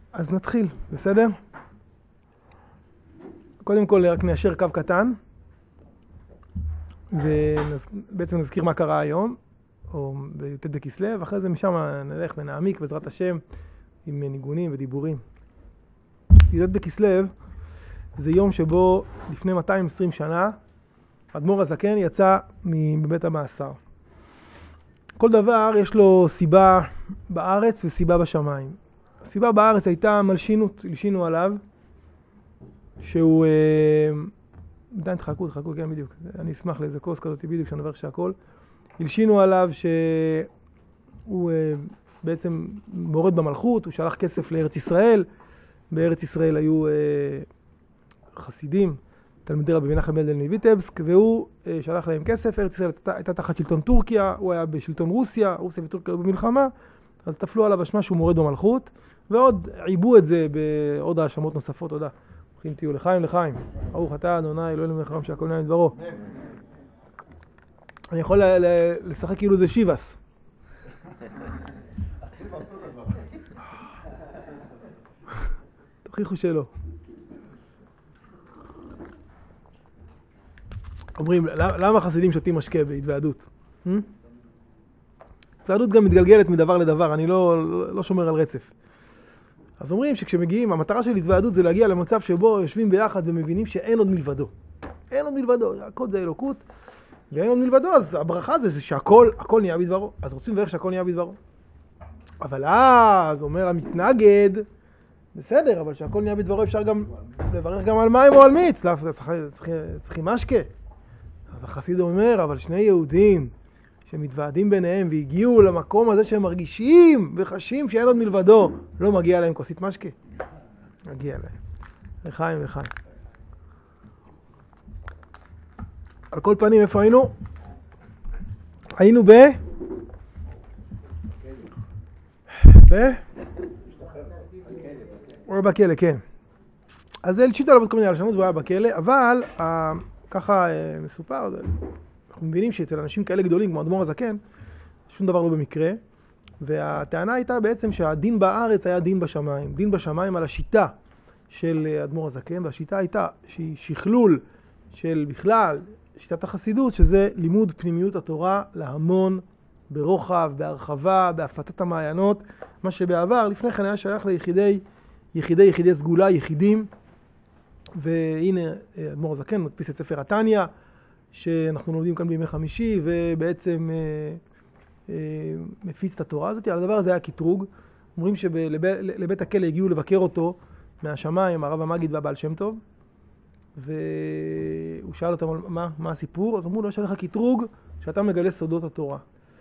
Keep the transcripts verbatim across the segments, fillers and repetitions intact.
אז נתחיל, בסדר? קודם כל רק ניישר קו קטן, ובעצם נזכיר מה קרה היום, או בי"ט בכסלו, ואחרי זה משם נלך ונעמיק בעזרת השם עם ניגונים ודיבורים. י"ט בכסלו זה יום שבו לפני מאתיים ועשרים שנה אדמו"ר הזקן יצא מבית המאסר. כל דבר יש לו סיבה בארץ וסיבה בשמיים. הסיבה בארץ הייתה מלשינות, הלשינו עליו, שהוא... עדיין תחכו, תחכו, כן בדיוק. אני אשמח לאיזה כוס כזאת בדיוק שאני עובר שהכל. הלשינו עליו שהוא בעצם מורד במלכות, הוא שלח כסף לארץ ישראל. בארץ ישראל היו חסידים, תלמידי רבי מנחם מנדל מויטבסק, והוא שלח להם כסף. ארץ ישראל הייתה תחת שלטון טורקיה, הוא היה בשלטון רוסיה, רוסיה וטורקיה במלחמה, אז תפלו עליו אשמה שהוא מורד במלכות, ועוד עיבו את זה בעוד האשמות נוספות. תודה. ברוכים תהיו לחיים לחיים. ברוך אתה אדוני אלוהינו מלך העולם שהכל נהיה מדברו. אני יכול לשחק כאילו זה שיבס. תוכיחו שלא. אומרים, למה חסידים שותים משקה בהתוועדות? התוועדות גם מתגלגלת מדבר לדבר, אני לא, לא שומר על רצף. אז אומרים שכשמגיעים, המטרה של התוועדות זה להגיע למצב שבו יושבים ביחד ומבינים שאין עוד מלבדו. אין עוד מלבדו, הכל זה אלוקות, ואין עוד מלבדו, אז הברכה זה, זה שהכל, הכל נהיה בדברו. אז רוצים לברך שהכל נהיה בדברו. אבל אז אומר המתנגד, בסדר, אבל שהכל נהיה בדברו אפשר גם לברך גם על מים או על מיץ, צריכים משקה. אז החסיד אומר, אבל שני יהודים שמתוועדים ביניהם והגיעו למקום הזה שהם מרגישים וחשים שאין עוד מלבדו, לא מגיע להם כוסית משקה? מגיע להם. לחיים לחיים. על כל פנים, איפה היינו? היינו ב... ב... הוא היה בכלא, כן. אז זה הלשיטו עליו כל מיני הלשנות והוא היה בכלא, אבל ככה מסופר, אנחנו מבינים שאצל אנשים כאלה גדולים כמו אדמו"ר הזקן, שום דבר לא במקרה, והטענה הייתה בעצם שהדין בארץ היה דין בשמיים, דין בשמיים על השיטה של אדמו"ר הזקן, והשיטה הייתה שהיא שכלול של בכלל שיטת החסידות, שזה לימוד פנימיות התורה להמון, ברוחב, בהרחבה, בהפתת המעיינות, מה שבעבר לפני כן היה שייך ליחידי, יחידי יחידי סגולה, יחידים, והנה אדמו"ר הזקן מדפיס את ספר התניא, שאנחנו לומדים כאן בימי חמישי, ובעצם אה, אה, מפיץ את התורה הזאת. על הדבר הזה היה קטרוג. אומרים שלבית הכלא הגיעו לבקר אותו מהשמיים, הרב המגיד והבעל שם טוב, והוא שאל אותם מה, מה הסיפור, אז אמרו לו, יש עליך קטרוג שאתה מגלה סודות התורה.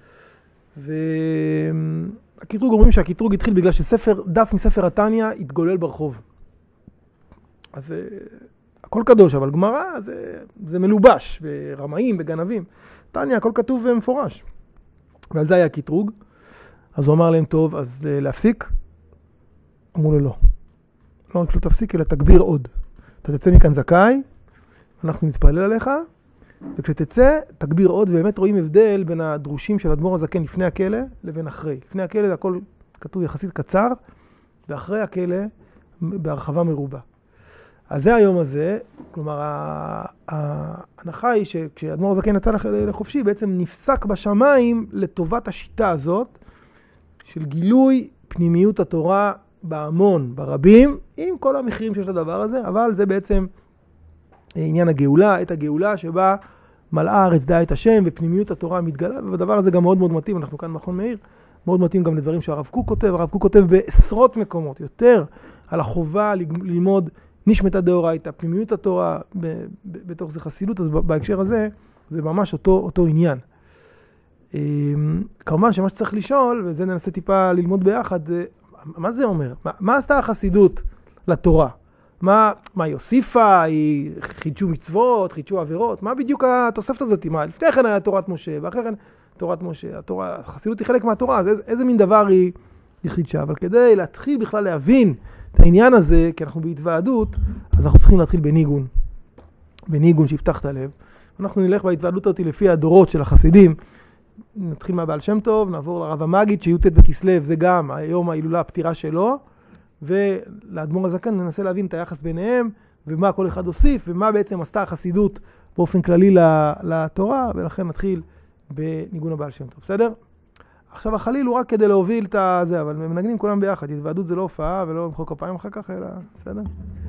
והקטרוג, אומרים שהקטרוג התחיל בגלל שספר, דף מספר התניא התגולל ברחוב. אז הכל קדוש, אבל גמרא זה, זה מלובש ברמאים, בגנבים. תניא, הכל כתוב ומפורש. ועל זה היה קטרוג. אז הוא אמר להם, טוב, אז להפסיק? אמרו לו, לא. לא רק שלא תפסיק, אלא תגביר עוד. אתה תצא מכאן זכאי, אנחנו נתפלל עליך, וכשתצא, תגביר עוד, ובאמת רואים הבדל בין הדרושים של אדמו"ר הזקן לפני הכלא לבין אחרי. לפני הכלא זה הכל כתוב יחסית קצר, ואחרי הכלא בהרחבה מרובה. אז זה היום הזה, כלומר, ההנחה היא שכשאדמו"ר הזקן יצא לחופשי, בעצם נפסק בשמיים לטובת השיטה הזאת, של גילוי פנימיות התורה בהמון, ברבים, עם כל המחירים שיש לדבר הזה, אבל זה בעצם עניין הגאולה, את הגאולה שבה מלאה הארץ דעה את השם, ופנימיות התורה מתגלה, והדבר הזה גם מאוד מאוד מתאים, אנחנו כאן במכון מאיר, מאוד מתאים גם לדברים שהרב קוק כותב, הרב קוק כותב בעשרות מקומות, יותר על החובה ללמוד נשמתא דאורייתא, פנימיות התורה בתוך זה חסידות, אז בהקשר הזה זה ממש אותו, אותו עניין. כמובן שמה שצריך לשאול, וזה ננסה טיפה ללמוד ביחד, זה, מה זה אומר? מה, מה עשתה החסידות לתורה? מה, מה היא הוסיפה? היא חידשו מצוות, חידשו עבירות? מה בדיוק התוספת הזאת? מה, לפני כן היה תורת משה, ואחרי כן תורת משה. התורה, החסידות היא חלק מהתורה, אז איזה, איזה מין דבר היא, היא חידשה? אבל כדי להתחיל בכלל להבין את העניין הזה, כי אנחנו בהתוועדות, אז אנחנו צריכים להתחיל בניגון. בניגון שיפתח את הלב. אנחנו נלך בהתוועדות אותי לפי הדורות של החסידים. נתחיל מהבעל שם טוב, נעבור לרב המגיד, שי"ט בכסלו, זה גם היום ההילולה הפטירה שלו, ולאדמו"ר הזקן ננסה להבין את היחס ביניהם, ומה כל אחד הוסיף, ומה בעצם עשתה החסידות באופן כללי לתורה, ולכן נתחיל בניגון הבעל שם טוב, בסדר? עכשיו החליל הוא רק כדי להוביל את זה, אבל מנגנים כולם ביחד, התוועדות זה לא הופעה ולא למחוא כפיים אחר כך, אלא בסדר?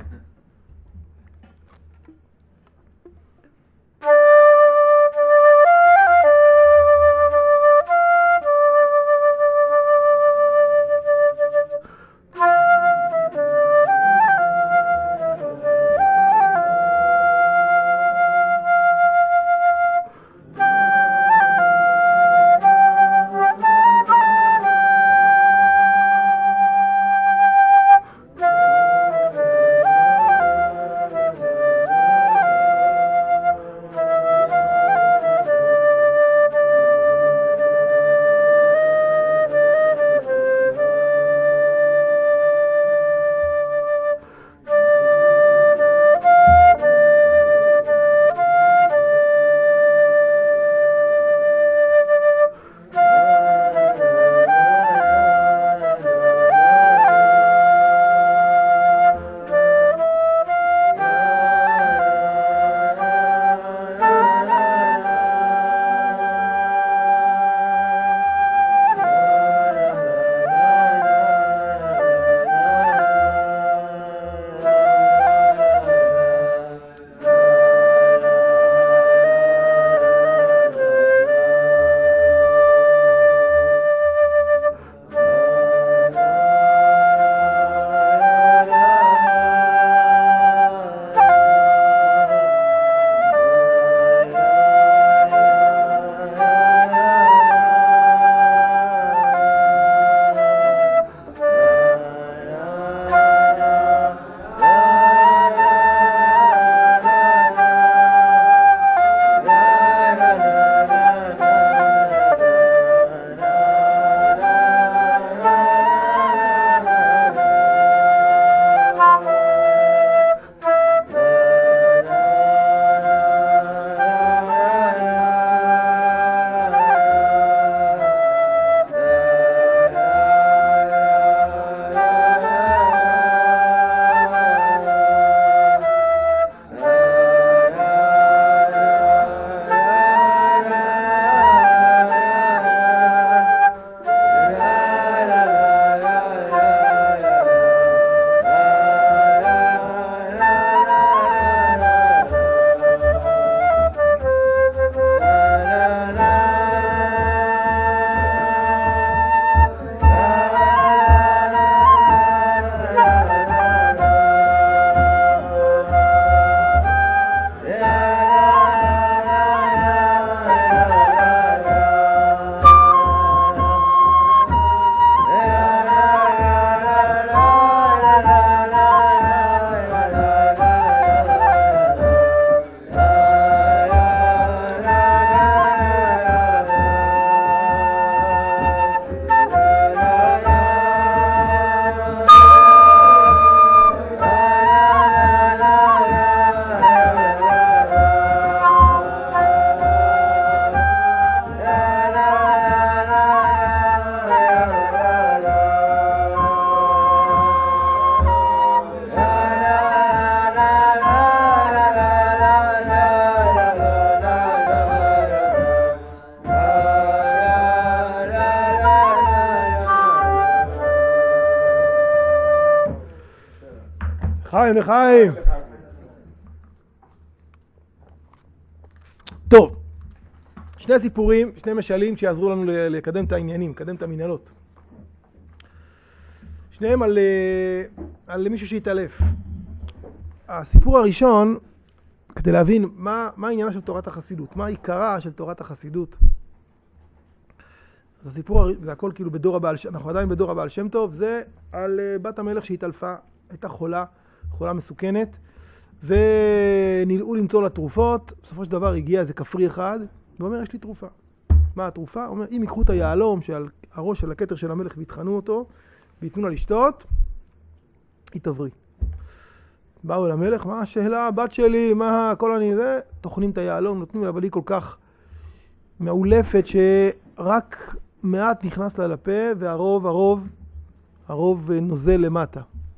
לחיים, לחיים. טוב, שני סיפורים, שני משלים שיעזרו לנו לקדם את העניינים, לקדם את המנהלות. שניהם על, על מישהו שהתעלף. הסיפור הראשון, כדי להבין מה, מה העניינה של תורת החסידות, מה העיקרה של תורת החסידות. אז הסיפור, זה הכל כאילו בדור הבעל, אנחנו עדיין בדור הבעל שם טוב, זה על בת המלך שהתעלפה, הייתה חולה, חולה מסוכנת, ונלאו למצוא לה תרופות. בסופו של דבר הגיע איזה כפרי אחד, ואומר, יש לי תרופה. מה התרופה? הוא אומר, אם יקחו את היהלום שעל הראש של הכתר של המלך ויתחנו אותו, ויתנו לה לשתות, היא תבריא. באו אל המלך, מה השאלה, בת שלי, מה כל אני זה? תוכנים את היהלום, נותנים לה, אבל היא כל כך מעולפת שרק מעט נכנס לה לפה, והרוב, הרוב, הרוב נוזל למטה.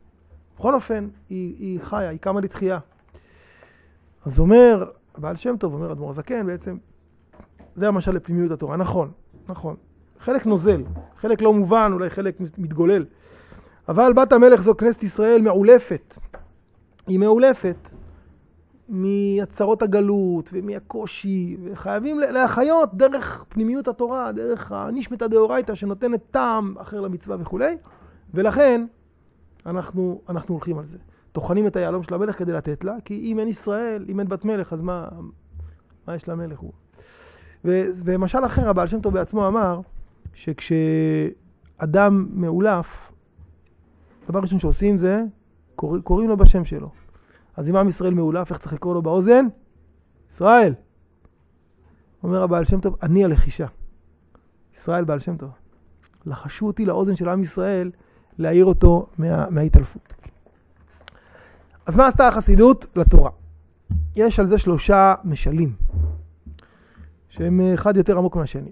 בכל אופן, היא, היא חיה, היא קמה לתחייה. אז אומר, הבעל שם טוב, אומר אדמו"ר הזקן, בעצם, זה המשל לפנימיות התורה. נכון, נכון. חלק נוזל, חלק לא מובן, אולי חלק מתגולל. אבל בת המלך זו כנסת ישראל מעולפת. היא מעולפת מהצרות הגלות ומהקושי, וחייבים להחיות דרך פנימיות התורה, דרך הנשמתא דאורייתא שנותנת טעם אחר למצווה וכו'. ולכן אנחנו, אנחנו הולכים על זה. טוחנים את היהלום של המלך כדי לתת לה, כי אם אין ישראל, אם אין בת מלך, אז מה, מה יש למלך הוא? ומשל אחר, הבעל שם טוב בעצמו אמר, שכשאדם מעולף, דבר ראשון שעושים זה, קורא, קוראים לו בשם שלו. אז אם עם ישראל מעולף, איך צריך לקרוא לו באוזן? ישראל. אומר הבעל שם טוב, אני הלחישה. ישראל בעל שם טוב. לחשו אותי לאוזן של עם ישראל, להעיר אותו מה, מההתעלפות. אז מה עשתה החסידות לתורה? יש על זה שלושה משלים, שהם אחד יותר עמוק מהשני.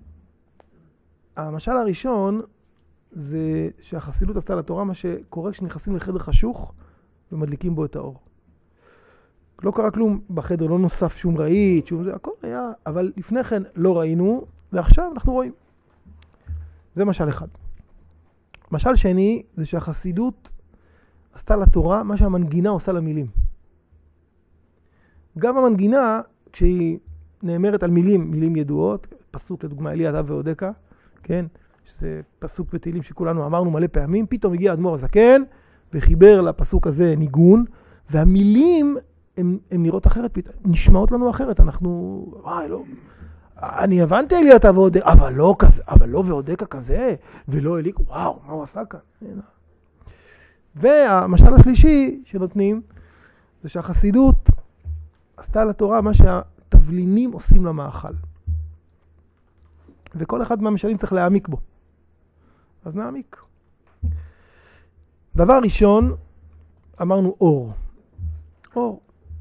המשל הראשון זה שהחסידות עשתה לתורה מה שקורה כשנכנסים לחדר חשוך ומדליקים בו את האור. לא קרה כלום בחדר, לא נוסף שום רהיט, שום זה, הכל היה, אבל לפני כן לא ראינו, ועכשיו אנחנו רואים. זה משל אחד. משל שני זה שהחסידות עשתה לתורה מה שהמנגינה עושה למילים. גם המנגינה, כשהיא נאמרת על מילים, מילים ידועות, פסוק לדוגמה אלי אתה ועודקה, כן? שזה פסוק בתהילים שכולנו אמרנו מלא פעמים, פתאום הגיע אדמו"ר הזקן וחיבר לפסוק הזה ניגון, והמילים הן נראות אחרת, נשמעות לנו אחרת, אנחנו, וואי, לא, אני הבנתי אלי אתה ועודקה, אבל לא כזה, אבל לא ועודקה כזה, ולא אלי, וואו, מה הוא עשה כאן? והמשל השלישי שנותנים, זה שהחסידות עשתה לתורה מה שהתבלינים עושים למאכל. וכל אחד מהמשלים צריך להעמיק בו. אז נעמיק. דבר ראשון, אמרנו אור. אור.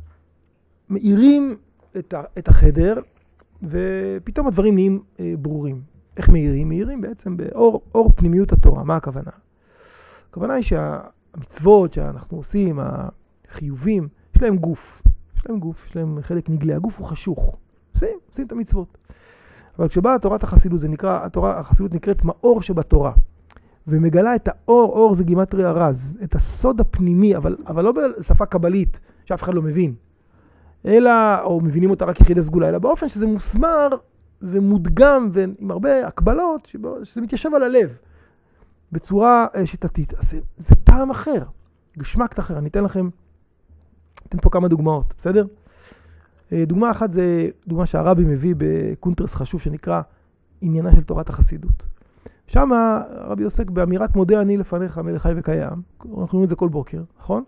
מאירים את, ה, את החדר, ופתאום הדברים נהיים אה, ברורים. איך מאירים? מאירים בעצם באור אור פנימיות התורה. מה הכוונה? הכוונה היא שהמצוות שאנחנו עושים, החיובים, יש להם גוף. יש להם גוף, יש להם חלק נגלה. הגוף הוא חשוך. עושים, עושים את המצוות. אבל כשבאה תורת החסידות, זה נקרא, התורה, החסידות נקראת מאור שבתורה. ומגלה את האור, אור זה גימטריה רז, את הסוד הפנימי, אבל, אבל לא בשפה קבלית, שאף אחד לא מבין. אלא, או מבינים אותה רק יחידי סגולה, אלא באופן שזה מוסמר ומודגם ועם הרבה הקבלות, שזה מתיישב על הלב, בצורה שיטתית. אז זה, זה טעם אחר, גשמקת אחר. אני אתן לכם, אתן פה כמה דוגמאות, בסדר? דוגמה אחת זה דוגמה שהרבי מביא בקונטרס חשוב שנקרא עניינה של תורת החסידות. שם הרבי עוסק באמירת מודה אני לפניך מלך חי וקיים. אנחנו אומרים את זה כל בוקר, נכון?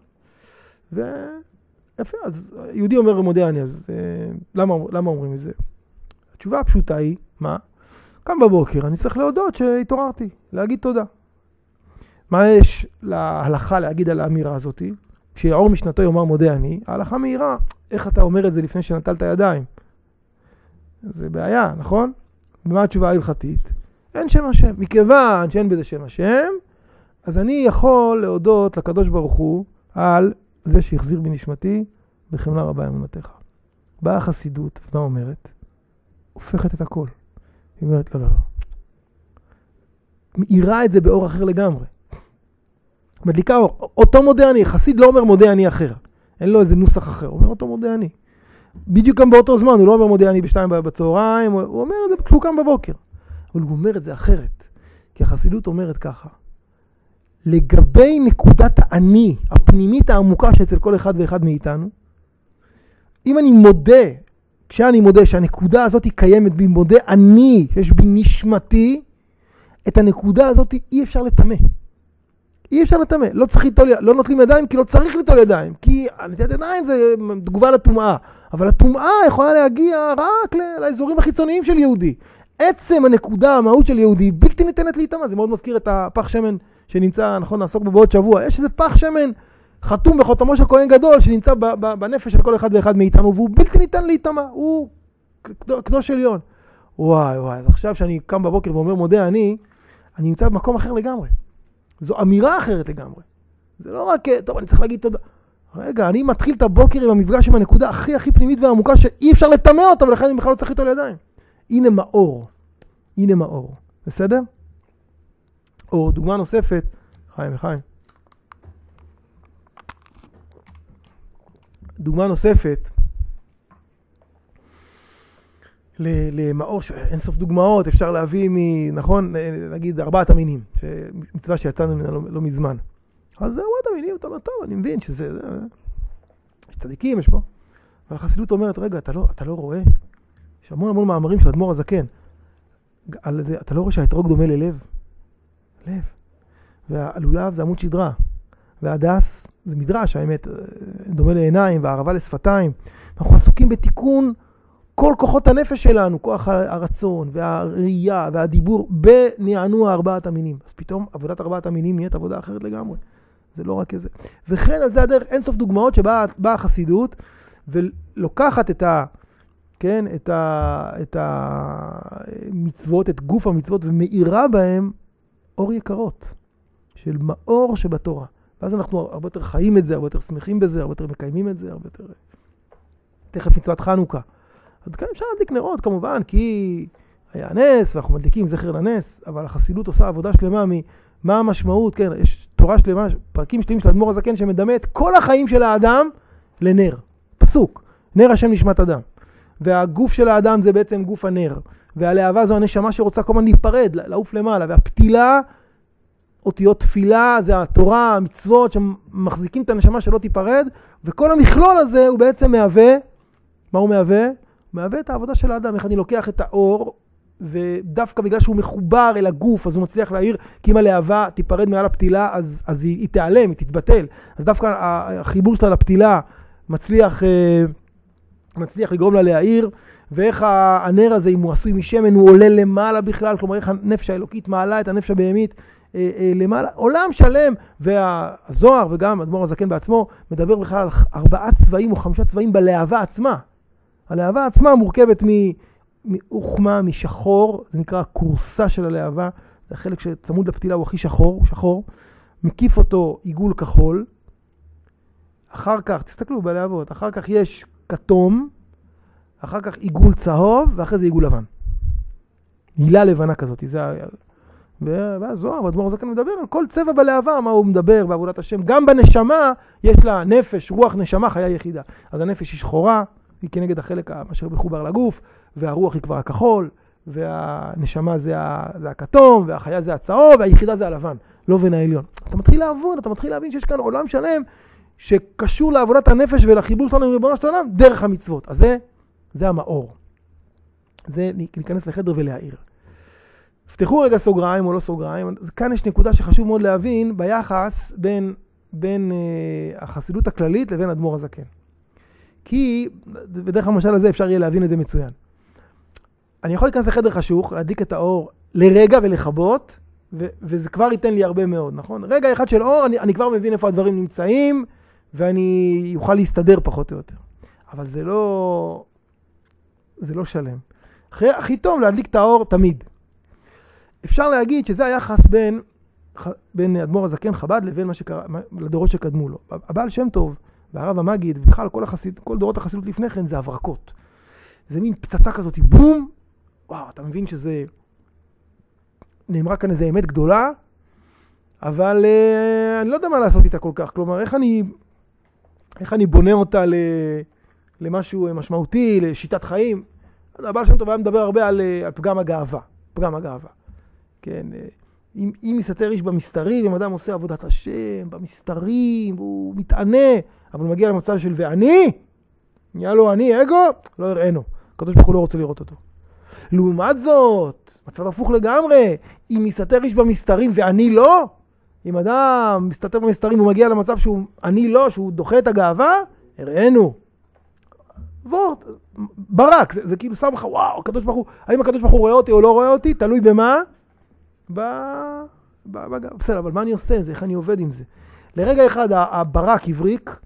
ויפה, אז יהודי אומר מודה אני, אז למה, למה אומרים את זה? התשובה הפשוטה היא, מה? קם בבוקר, אני צריך להודות שהתעוררתי, להגיד תודה. מה יש להלכה להגיד על האמירה הזאת? כשאור משנתו יאמר מודה אני, ההלכה מהירה. איך אתה אומר את זה לפני שנטלת ידיים? זה בעיה, נכון? ומה התשובה ההלכתית? אין שם השם. מכיוון שאין בזה שם השם, אז אני יכול להודות לקדוש ברוך הוא על זה שהחזיר בנשמתי בחמלה רבה אמונתך. באה החסידות, מה אומרת? הופכת את הכל. היא אומרת, לא, לא, לא. מאירה את זה באור אחר לגמרי. מדליקה אור. אותו מודה אני, חסיד לא אומר מודה אני אחר. אין לו איזה נוסח אחר. הוא אומר אותו מודה אני. בדיוק גם באותו זמן, הוא לא אומר מודה אני בשתיים בצהריים, הוא אומר את זה כשהוא קם בבוקר. אבל הוא אומר את זה אחרת. כי החסידות אומרת ככה. לגבי נקודת האני, הפנימית העמוקה שאצל כל אחד ואחד מאיתנו, אם אני מודה, כשאני מודה שהנקודה הזאת היא קיימת בי, מודה אני, שיש בי נשמתי, את הנקודה הזאת אי אפשר לטמא. אי אפשר לטמא. לא צריך ליטול, לא נוטלים ידיים כי לא צריך ליטול ידיים. כי נטילת ידיים זה תגובה לטומאה. אבל הטומאה יכולה להגיע רק לאזורים החיצוניים של יהודי. עצם הנקודה, המהות של יהודי, בלתי ניתנת להיטמא. זה מאוד מזכיר את הפח שמן שנמצא, נכון, נעסוק בו בעוד שבוע. יש איזה פח שמן חתום בחותמו של כהן גדול שנמצא בנפש של כל אחד ואחד מאיתנו, והוא בלתי ניתן להיטמא. הוא קדוש עליון. וואי וואי, אז עכשיו שאני קם בבוקר ואומר מודה אני, אני נמצא במקום אחר לגמרי. זו אמירה אחרת לגמרי. זה לא רק, טוב, אני צריך להגיד תודה. רגע, אני מתחיל את הבוקר עם המפגש עם הנקודה הכי הכי פנימית והעמוקה שאי אפשר לטמא אותה, ולכן אני בכלל לא צריך איתו לידיים. הנה מאור. הנה מאור. בסדר? או דוגמה נוספת, חיים וחיים. דוגמה נוספת, למאור, אין סוף דוגמאות, אפשר להביא מ... נכון? נגיד ארבעת המינים, מצווה שיצאנו ממנה לא, לא מזמן. אז זה ארבעת המינים, אתה אומר, טוב, אני מבין שזה... זה... יש צדיקים, יש פה. אבל החסידות אומרת, רגע, אתה לא, אתה לא רואה? יש המון המון מאמרים של אדמו"ר הזקן. על זה, אתה לא רואה שהאתרוג דומה ללב? לב. והלולב זה עמוד שדרה. והדס זה מדרש, האמת, דומה לעיניים, והערבה לשפתיים. אנחנו עסוקים בתיקון כל כוחות הנפש שלנו, כוח הרצון והראייה והדיבור בנענוע ארבעת המינים. אז פתאום עבודת ארבעת המינים נהיית עבודה אחרת לגמרי. זה לא רק איזה. וכן על זה הדרך אין סוף דוגמאות שבאה החסידות ולוקחת את ה... כן, את ה... את המצוות, את גוף המצוות ומאירה בהם אור יקרות של מאור שבתורה. ואז אנחנו הרבה יותר חיים את זה, הרבה יותר שמחים בזה, הרבה יותר מקיימים את זה, הרבה יותר... תכף מצוות חנוכה. אז כאן אפשר להדליק נרות כמובן, כי היה נס ואנחנו מדליקים זכר לנס, אבל החסידות עושה עבודה שלמה ממה המשמעות, כן, יש תורה שלמה, פרקים שלמים של אדמו"ר הזקן שמדמה את כל החיים של האדם לנר, פסוק, נר השם נשמת אדם. והגוף של האדם זה בעצם גוף הנר, והלהבה זו הנשמה שרוצה כל הזמן להיפרד, לעוף למעלה, והפתילה, אותיות תפילה, זה התורה, המצוות שמחזיקים את הנשמה שלא תיפרד, וכל המכלול הזה הוא בעצם מהווה, מה הוא מהווה? מהווה את העבודה של האדם, איך אני לוקח את האור, ודווקא בגלל שהוא מחובר אל הגוף, אז הוא מצליח להעיר, כי אם הלהבה תיפרד מעל הפתילה, אז, אז היא, היא תיעלם, היא תתבטל. אז דווקא החיבור שלה לפתילה מצליח, מצליח לגרום לה להעיר, ואיך הנר הזה, אם הוא עשוי משמן, הוא עולה למעלה בכלל, כלומר איך הנפש האלוקית מעלה את הנפש הבהמית למעלה, עולם שלם, והזוהר וגם אדמו"ר הזקן בעצמו, מדבר בכלל על ארבעה צבעים או חמישה צבעים בלהבה עצמה. הלהבה עצמה מורכבת מאוחמה, משחור, זה נקרא הקורסה של הלהבה, זה החלק שצמוד לפתילה, הוא הכי שחור, הוא שחור, מקיף אותו עיגול כחול, אחר כך, תסתכלו בלהבות, אחר כך יש כתום, אחר כך עיגול צהוב, ואחרי זה עיגול לבן. הילה לבנה כזאת, זה... והזוהר, ואדמו"ר הזקן מדבר על כל צבע בלהבה, מה הוא מדבר בעבודת השם. גם בנשמה יש לה נפש, רוח נשמה, חיה יחידה. אז הנפש היא שחורה, היא כנגד החלק אשר מחובר לגוף, והרוח היא כבר הכחול, והנשמה זה, זה הכתום, והחיה זה הצהוב, והיחידה זה הלבן, לא בין העליון. אתה מתחיל לעבוד, אתה מתחיל להבין שיש כאן עולם שלם, שקשור לעבודת הנפש ולחיבור שלנו עם ריבונו של עולם, דרך המצוות. אז זה, זה המאור. זה להיכנס לחדר ולהעיר. פתחו רגע סוגריים או לא סוגריים, כאן יש נקודה שחשוב מאוד להבין ביחס בין, בין אה, החסידות הכללית לבין אדמו"ר הזקן. כי בדרך המשל הזה אפשר יהיה להבין את זה מצוין. אני יכול להיכנס לחדר חשוך, להדליק את האור לרגע ולחבות, ו- וזה כבר ייתן לי הרבה מאוד, נכון? רגע אחד של אור, אני, אני כבר מבין איפה הדברים נמצאים, ואני יוכל להסתדר פחות או יותר. אבל זה לא, זה לא שלם. הכי, הכי טוב להדליק את האור תמיד. אפשר להגיד שזה היחס בין, בין אדמו"ר הזקן חב"ד לבין מה שקרה, לדורות שקדמו לו. הבעל שם טוב והרב המגיד, ובכלל כל, החסיד, כל דורות החסידות לפני כן, זה הברקות. זה מין פצצה כזאת, בום, וואו, אתה מבין שזה, נאמרה כאן איזו אמת גדולה, אבל אה, אני לא יודע מה לעשות איתה כל כך. כלומר, איך אני, איך אני בונה אותה ל, למשהו משמעותי, לשיטת חיים. הבעל שם טוב היה מדבר הרבה על, על פגם הגאווה, פגם הגאווה. כן, אם, אם מסתתר איש במסתרים, אם אדם עושה עבודת השם, במסתרים, הוא מתענה, אבל הוא מגיע למצב של ואני, נהיה לו אני, אגו, לא יראינו. הקדוש ברוך הוא לא רוצה לראות אותו. לעומת זאת, מצב הפוך לגמרי, אם מסתתר איש במסתרים ואני לא, אם אדם מסתתר במסתרים הוא מגיע למצב שהוא אני לא, שהוא דוחה את הגאווה, יראינו. וורט, ברק, זה, זה כאילו שם לך, וואו, הקדוש ברוך הוא, האם הקדוש ברוך הוא רואה אותי או לא רואה אותי, תלוי במה? ב... ב... ב... בסדר, אבל מה אני עושה? זה, איך אני עובד עם זה? לרגע אחד הברק הבריק,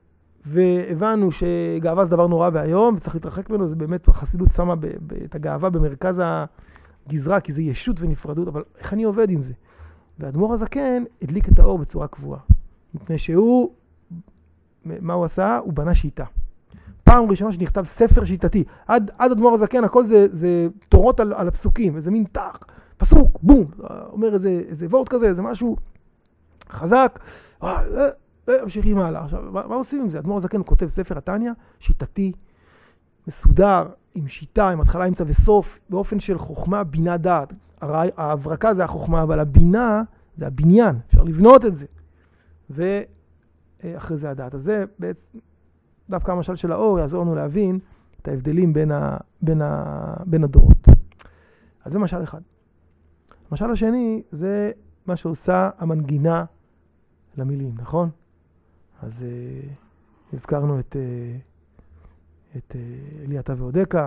והבנו שגאווה זה דבר נורא והיום, וצריך להתרחק ממנו, זה באמת, החסידות שמה ב... ב... את הגאווה במרכז הגזרה, כי זה ישות ונפרדות, אבל איך אני עובד עם זה? והאדמו"ר הזקן הדליק את האור בצורה קבועה. מפני שהוא, מה הוא עשה? הוא בנה שיטה. פעם ראשונה שנכתב ספר שיטתי. עד, עד אדמו"ר הזקן, הכל זה, זה תורות על, על הפסוקים, איזה מין תח, פסוק, בום, אומר איזה, איזה וורט כזה, איזה משהו חזק, ממשיכים הלאה. עכשיו, מה, מה עושים עם זה? אדמו"ר הזקן כותב ספר התניא, שיטתי, מסודר, עם שיטה, עם התחלה, אמצע וסוף, באופן של חוכמה, בינה, דעת. ההברקה זה החוכמה, אבל הבינה זה הבניין, אפשר לבנות את זה. ואחרי זה הדעת. אז זה בעצם, דווקא המשל של האור יעזור לנו להבין את ההבדלים בין, ה, בין, ה, בין הדורות. אז זה משל אחד. המשל השני זה מה שעושה המנגינה למילים, נכון? אז uh, הזכרנו את, uh, את uh, אליעטה ועודקה.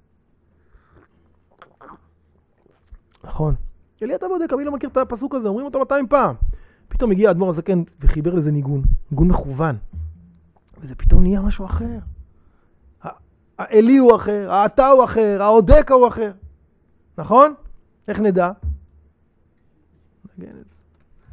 נכון. אליעטה ועודקה, מי לא מכיר את הפסוק הזה? אומרים אותו מאתיים פעם. פתאום הגיע אדמו"ר הזקן וחיבר לזה ניגון, ניגון מכוון. וזה פתאום נהיה משהו אחר. האלי הוא אחר, האתה הוא אחר, העודקה הוא אחר. נכון? איך נדע? נגן את זה.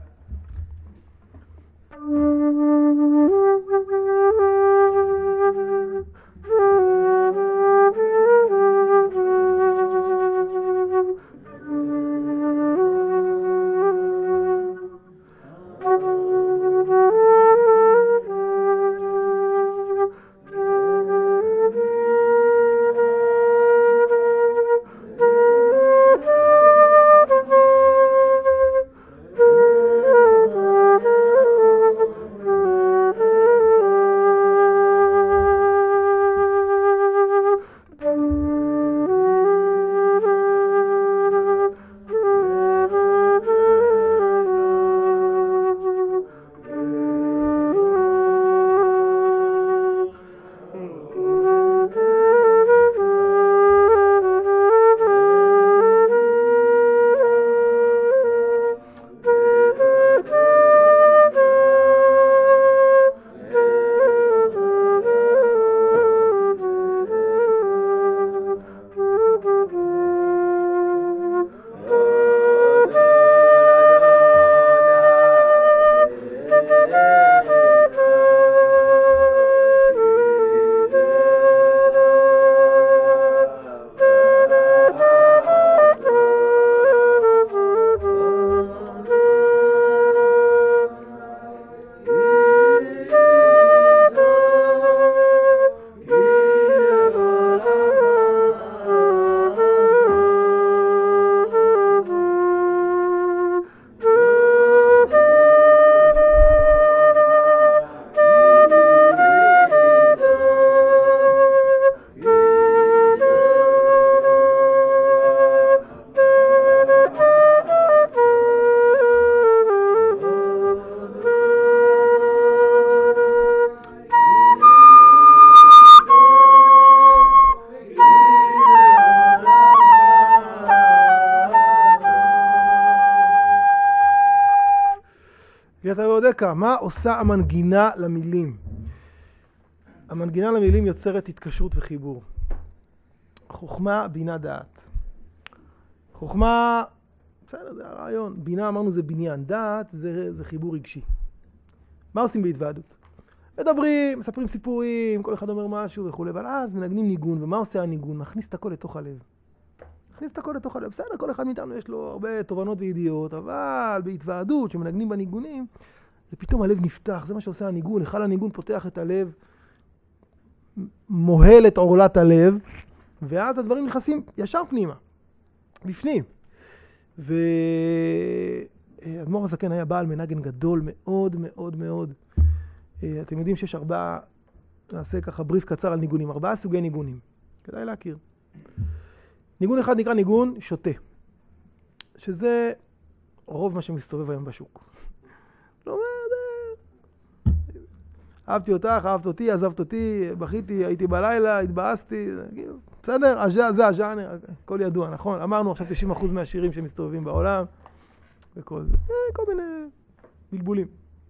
אליעטה ועודקה, מה עושה המנגינה למילים? המנגינה למילים יוצרת התקשרות וחיבור. חוכמה, בינה, דעת. חוכמה, בסדר, זה הרעיון. בינה, אמרנו, זה בניין. דעת, זה, זה חיבור רגשי. מה עושים בהתוועדות? מדברים, מספרים סיפורים, כל אחד אומר משהו וכו', אבל אז מנגנים ניגון. ומה עושה הניגון? מכניס את הכל לתוך הלב. מכניס את הכל לתוך הלב. בסדר, כל אחד מאיתנו יש לו הרבה תובנות וידיעות, אבל בהתוועדות, שמנגנים בניגונים, זה פתאום הלב נפתח. זה מה שעושה הניגון. אחד הניגון פותח את הלב, מוהל את עורלת הלב, ואז הדברים נכנסים ישר פנימה, בפנים. ואדמו"ר הזקן היה בעל מנגן גדול מאוד מאוד מאוד. אתם יודעים שיש ארבעה, נעשה ככה בריף קצר על ניגונים, ארבעה סוגי ניגונים. כדאי להכיר. ניגון אחד נקרא ניגון שוטה, שזה רוב מה שמסתובב היום בשוק. לא אומר, אהבתי אותך, אהבת אותי, עזבת אותי, בכיתי, הייתי בלילה, התבאסתי, בסדר? זה הז'אנר, הכל ידוע, נכון? אמרנו עכשיו תשעים אחוז מהשירים שמסתובבים בעולם, וכל זה, כל מיני בלבולים.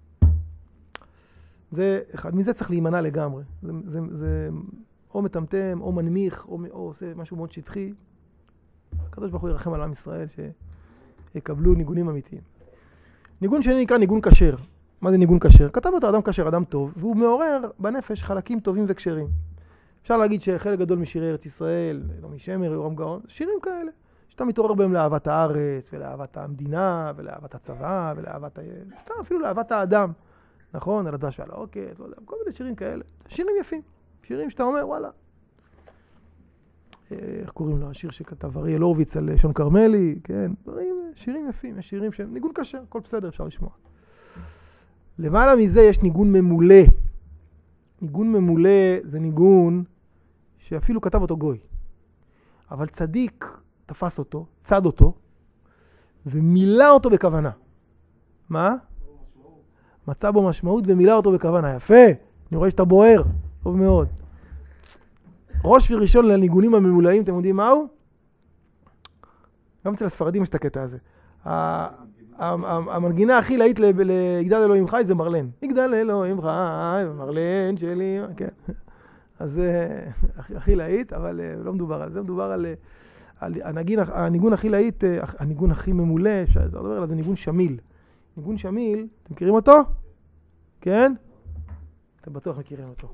זה אחד, מזה צריך להימנע לגמרי. זה, זה, זה או מטמטם, או מנמיך, או, או עושה משהו מאוד שטחי. הקדוש ברוך הוא ירחם על עם ישראל שיקבלו ניגונים אמיתיים. ניגון שני נקרא ניגון כשר. מה זה ניגון כשר? כתב אותו אדם כשר, אדם טוב, והוא מעורר בנפש חלקים טובים וכשרים. אפשר להגיד שחלק גדול משירי ארץ ישראל, לא משמר, יורם גאון, שירים כאלה, שאתה מתעורר בהם לאהבת הארץ, ולאהבת המדינה, ולאהבת הצבא, ולאהבת, סתם אפילו לאהבת האדם, נכון? על הדש ועל העוקץ, לא יודע, כל מיני שירים כאלה. שירים יפים, שירים שאתה אומר, וואלה. איך קוראים לו? השיר שכתב אריאל הורוביץ על שון כרמלי, כן? דברים, שירים יפים, יש שירים שהם ניגון כשר, הכל בסדר, אפשר לשמוע. למעלה מזה יש ניגון ממולא. ניגון ממולא זה ניגון שאפילו כתב אותו גוי. אבל צדיק תפס אותו, צד אותו, ומילא אותו בכוונה. מה? מצא בו משמעות ומילא אותו בכוונה. יפה, אני רואה שאתה בוער, טוב מאוד. ראש וראשון לניגונים הממולאים, אתם יודעים מהו? גם אצל הספרדים יש את הקטע הזה. המנגינה הכי להיט ליגדל אלוהים חי זה מרלן. יגדל אלוהים חי, מרלן שלי, כן. אז זה הכי להיט, אבל לא מדובר על זה, מדובר על הניגון הכי להיט, הניגון הכי ממולא, שאתה מדבר עליו, זה ניגון שמיל. ניגון שמיל, אתם מכירים אותו? כן? אתם בטוח מכירים אותו.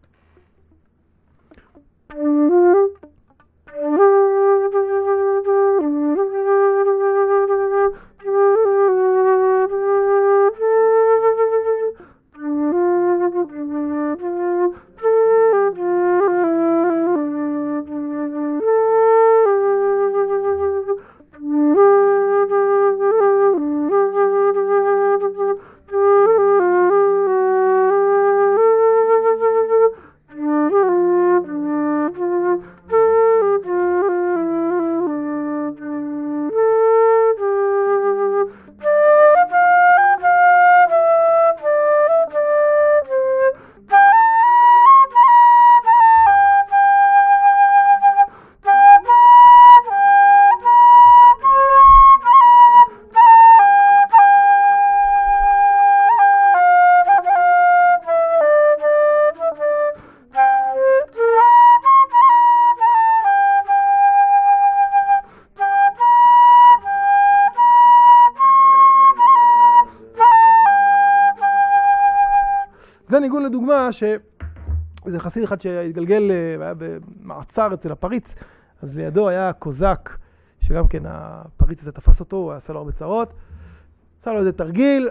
זה ניגון לדוגמה שזה חסיד אחד שהתגלגל והיה במעצר אצל הפריץ, אז לידו היה קוזק שגם כן הפריץ הזה תפס אותו, הוא עשה לו הרבה צרות, עשה לו איזה תרגיל,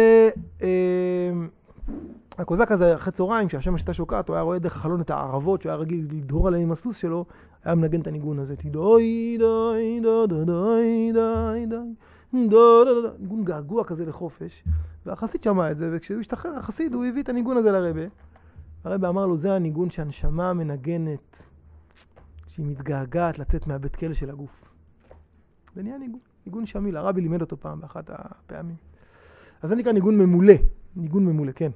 והקוזק הזה אחרי צהריים שהשמש הייתה שוקעת, הוא היה רואה דרך החלון את הערבות שהוא היה רגיל לדהור עליהם עם הסוס שלו, היה מנגן את הניגון הזה, דוי דוי דוי דוי דוי דוי דוי, ניגון געגוע כזה לחופש, והחסיד שמע את זה, וכשהוא השתחרר החסיד הוא הביא את הניגון הזה לרבה. הרבה אמר לו, זה הניגון שהנשמה מנגנת, שהיא מתגעגעת לצאת מהבית כלא של הגוף. זה נהיה ניגון, ניגון שמיל, הרבי לימד אותו פעם באחת הפעמים. אז זה נקרא ניגון ממולא, ניגון ממולא, כן.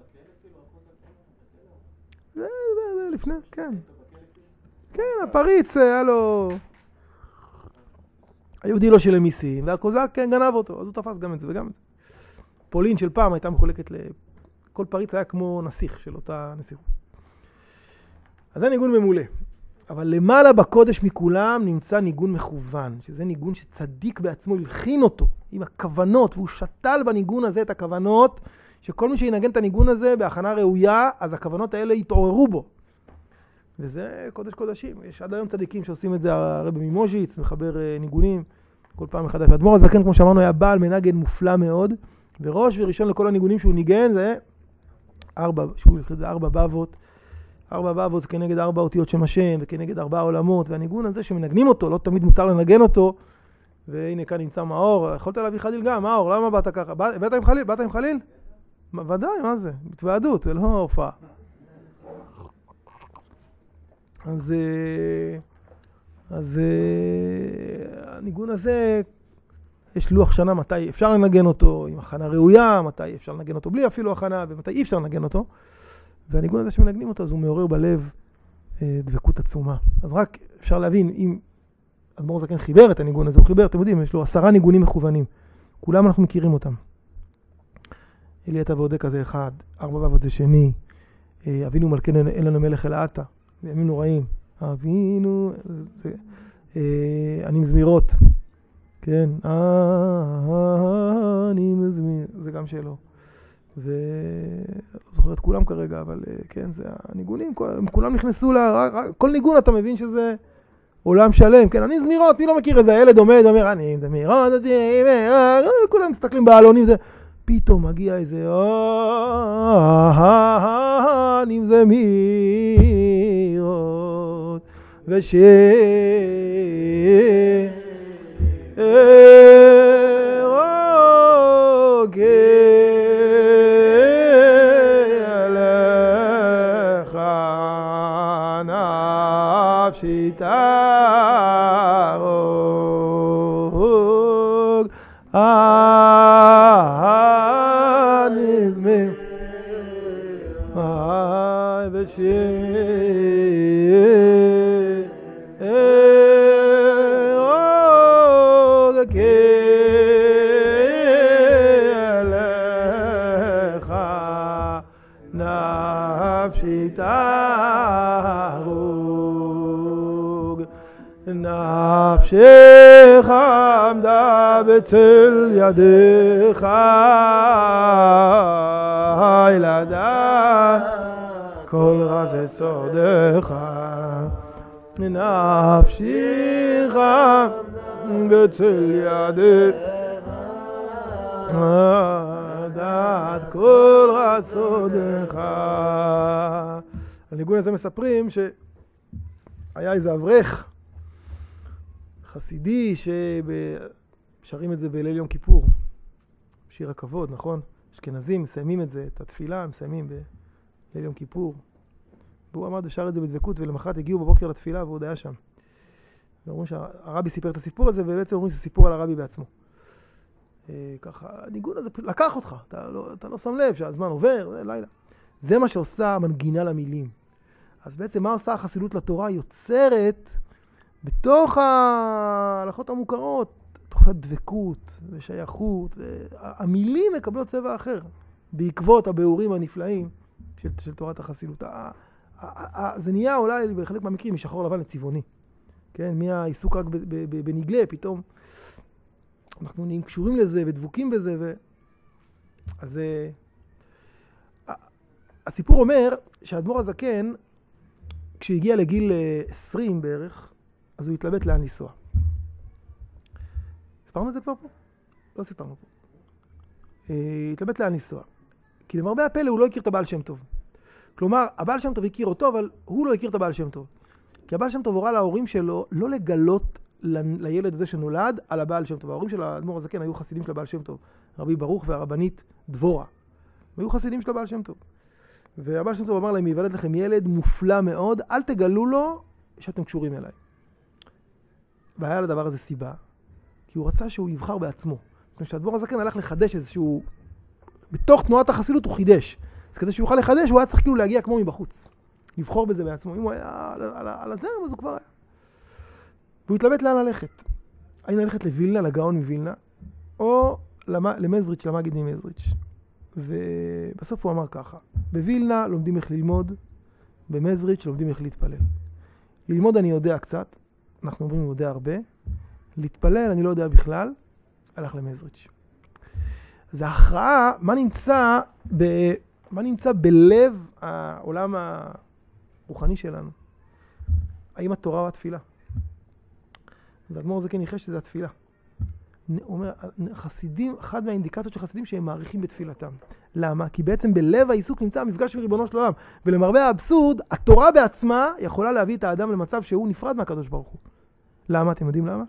זה לפני, כן. כן, הפריץ היה לו... היהודי לא שילם מיסים, והקוזק כן גנב אותו, אז הוא תפס גם את זה וגם את זה. פולין של פעם הייתה מחולקת ל... כל פריץ היה כמו נסיך של אותה נסיכות. אז זה ניגון ממולא. אבל למעלה בקודש מכולם נמצא ניגון מכוון, שזה ניגון שצדיק בעצמו הלחין אותו עם הכוונות, והוא שתל בניגון הזה את הכוונות, שכל מי שינגן את הניגון הזה בהכנה ראויה, אז הכוונות האלה יתעוררו בו. וזה קודש קודשים. יש עד היום צדיקים שעושים את זה, הרבי ממוז'יץ, מחבר ניגונים, כל פעם מחדש. והאדמו"ר הזקן, כמו שאמרנו, היה בעל מנגן מופלא מאוד, וראש וראשון לכל הניגונים שהוא ניגן זה ארבע, שהוא ילחד זה ארבע בבות. ארבע בבות זה כנגד ארבע אותיות שם השם, וכנגד ארבע עולמות, והניגון הזה שמנגנים אותו, לא תמיד מותר לנגן אותו, והנה כאן נמצא מאור, יכולת להביא חליל גם, מאור, למה באת ככה? באת עם חליל? באת עם חליל? ודאי, מה זה? התוועדות, זה לא הופעה. אז, אז הניגון הזה, יש לוח שנה מתי אפשר לנגן אותו עם הכנה ראויה, מתי אפשר לנגן אותו בלי אפילו הכנה, ומתי אי אפשר לנגן אותו. והניגון הזה שמנגנים אותו, אז הוא מעורר בלב אה, דבקות עצומה. אז רק אפשר להבין, אם אדמו"ר הזקן חיבר את הניגון הזה, הוא חיבר, אתם יודעים, יש לו עשרה ניגונים מכוונים. כולם אנחנו מכירים אותם. אלי אתה ועודה כזה אחד, ארבע בבות זה שני, אה, אבינו מלכנו אין לנו מלך אלא אתה, בימים נוראים. אבינו, זה, אה, אני מזמירות. כן, אה, אני מזמיר, זה גם שלו. ולא זוכר את כולם כרגע, אבל כן, זה הניגונים, הם כולם נכנסו לה, כל ניגון אתה מבין שזה עולם שלם, כן, אני זמירות, מי לא מכיר איזה ילד עומד, אומר, אני זמירות, כולם מסתכלים בעלונים, זה, פתאום מגיע איזה, אני זמירות, ושיר, נפשי תהרוג, הנזמר, ושיר, כלך, נפשי תהרוג. נפשך עמדה בצל ידיך, ילדה כל רז סודך. נפשך בצל ידיך, דעת כל רז סודך. הניגון הזה מספרים שהיה איזה אברך חסידי ששרים את זה בליל יום כיפור, שיר הכבוד, נכון? אשכנזים מסיימים את זה, את התפילה מסיימים בליל יום כיפור, והוא עמד ושר את זה בדבקות, ולמחרת הגיעו בבוקר לתפילה והוא עוד היה שם. ואומרים שהרבי סיפר את הסיפור הזה, ובעצם אומרים שזה סיפור על הרבי בעצמו. ככה, הניגון הזה לקח אותך, אתה לא, אתה לא שם לב שהזמן עובר, זה לילה. זה מה שעושה המנגינה למילים. אז בעצם מה עושה החסידות לתורה? יוצרת בתוך ההלכות המוכרות תחושת דבקות ושייכות, והמילים מקבלות צבע אחר בעקבות הביאורים הנפלאים של, של תורת החסידות. זה נהיה אולי בחלק מהמקרים משחור לבן לצבעוני, כן? מהעיסוק רק בנגלה, פתאום אנחנו נהיים קשורים לזה ודבוקים בזה. ו... אז הסיפור אומר שהאדמו"ר הזקן, כשהגיע לגיל עשרים בערך, אז הוא התלבט לאן לנסוע. סיפרנו את זה כבר פה? לא סיפרנו פה. התלבט לאן לנסוע. כי למרבה הפלא הוא לא הכיר את הבעל שם טוב. כלומר, הבעל שם טוב הכיר אותו, אבל הוא לא הכיר את הבעל שם טוב. כי הבעל שם טוב הורה להורים שלו לא לגלות לילד הזה שנולד על הבעל שם טוב. ההורים של האדמו"ר הזקן היו חסידים של הבעל שם טוב. רבי ברוך והרבנית דבורה. היו חסידים של הבעל שם טוב. והבעל שם טוב אמר להם, ייוולד לכם ילד מופלא מאוד, אל תגלו לו שאתם קשורים אליי. והיה לדבר הזה סיבה, כי הוא רצה שהוא יבחר בעצמו. כשהאדמו"ר הזקן הלך לחדש איזשהו, בתוך תנועת החסידות הוא חידש. אז כדי שהוא יוכל לחדש, הוא היה צריך כאילו להגיע כמו מבחוץ. לבחור בזה בעצמו. אם הוא היה על, על, על הזרם, אז הוא כבר היה. והוא התלבט לאן ללכת. האם ללכת לווילנה, לגאון מווילנה, או למזריץ', למגיד ממזריץ'. ובסוף הוא אמר ככה, בווילנה לומדים איך ללמוד, במזריץ' לומדים איך להתפלל. ללמוד אני יודע קצת, אנחנו אומרים הוא יודע הרבה, להתפלל אני לא יודע בכלל, הלך למזריץ'. אז ההכרעה, מה נמצא, ב, מה נמצא בלב העולם הרוחני שלנו? האם התורה או התפילה? והאדמו"ר הזקן ניחש שזה התפילה. הוא אומר, חסידים, אחד מהאינדיקציות של חסידים שהם מעריכים בתפילתם. למה? כי בעצם בלב העיסוק נמצא המפגש עם ריבונו של עולם. ולמרבה האבסורד, התורה בעצמה יכולה להביא את האדם למצב שהוא נפרד מהקדוש ברוך הוא. למה? אתם יודעים למה?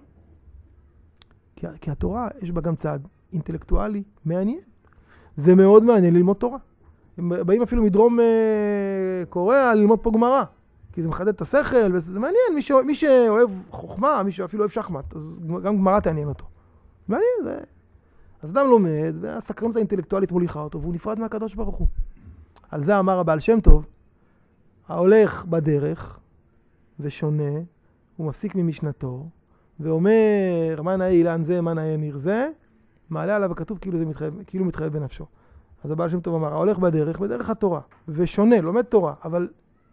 כי, כי התורה יש בה גם צד אינטלקטואלי מעניין. זה מאוד מעניין ללמוד תורה. הם באים אפילו מדרום אה, קוריאה ללמוד פה גמרא. כי זה מחדד את השכל, וזה מעניין. מי, ש... מי שאוהב חוכמה, מי שאפילו אוהב שחמט, אז גם גמרא תעניין אותו. מעניין, זה... אז אדם לומד, והסקרנות האינטלקטואלית מוליכה אותו, והוא נפרד מהקדוש ברוך הוא. על זה אמר הבעל שם טוב, ההולך בדרך ושונה, הוא מפסיק ממשנתו, ואומר, מה נאה אילן זה, מה נאה ניר זה, מעלה עליו הכתוב כאילו, זה מתחייב, כאילו מתחייב בנפשו. אז הבעל שם טוב אמר, ההולך בדרך, בדרך התורה, ושונה, לומד תורה, אבל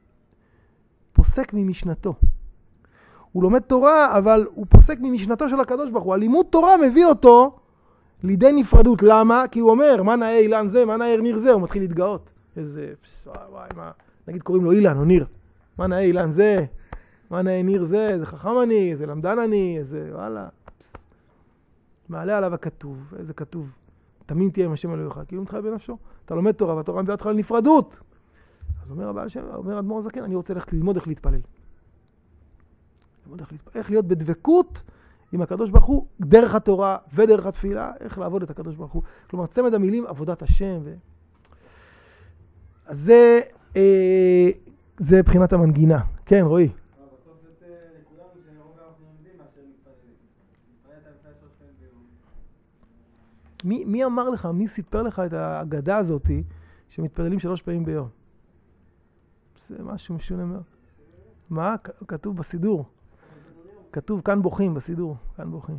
פוסק ממשנתו. הוא לומד תורה, אבל הוא פוסק ממשנתו של הקדוש ברוך הוא. הלימוד תורה מביא אותו לידי נפרדות. למה? כי הוא אומר, מה נאה אילן זה, מה נאה ניר זה, הוא מתחיל להתגאות. איזה, וואי, וואי, מה, נגיד קוראים לו אילן או ניר. מה נאה אילן זה, מה נאה ניר זה, איזה חכם אני, איזה למדן אני, איזה, וואלה. מעלה עליו הכתוב, איזה כתוב. תמים תהיה עם השם אלוהיך, כאילו מתחייב בנפשו. אתה לומד תורה, והתורה מביאה אותך לנפרדות. אז אומר הבעל שם, אומר אדמו"ר הזקן, אני רוצה ללכת ללמוד איך להתפלל. ללמוד איך להתפלל, איך להיות בדבקות עם הקדוש ברוך הוא, דרך התורה ודרך התפילה, איך לעבוד את הקדוש ברוך הוא. כלומר, צמד המילים, עבודת השם. ו... אז זה, אה, זה מבחינת המנגינה. כן, רואי. בסוף יוצא לכולנו שרוב אנחנו לומדים מאשר מתפללים. מתפלל את המפלט שלוש פעמים ביום. מי, מי אמר לך, מי סיפר לך את האגדה הזאת שמתפללים שלוש פעמים ביום? זה משהו משונה מאוד. מה? כתוב בסידור. כתוב כאן בוכים בסידור. כאן בוכים.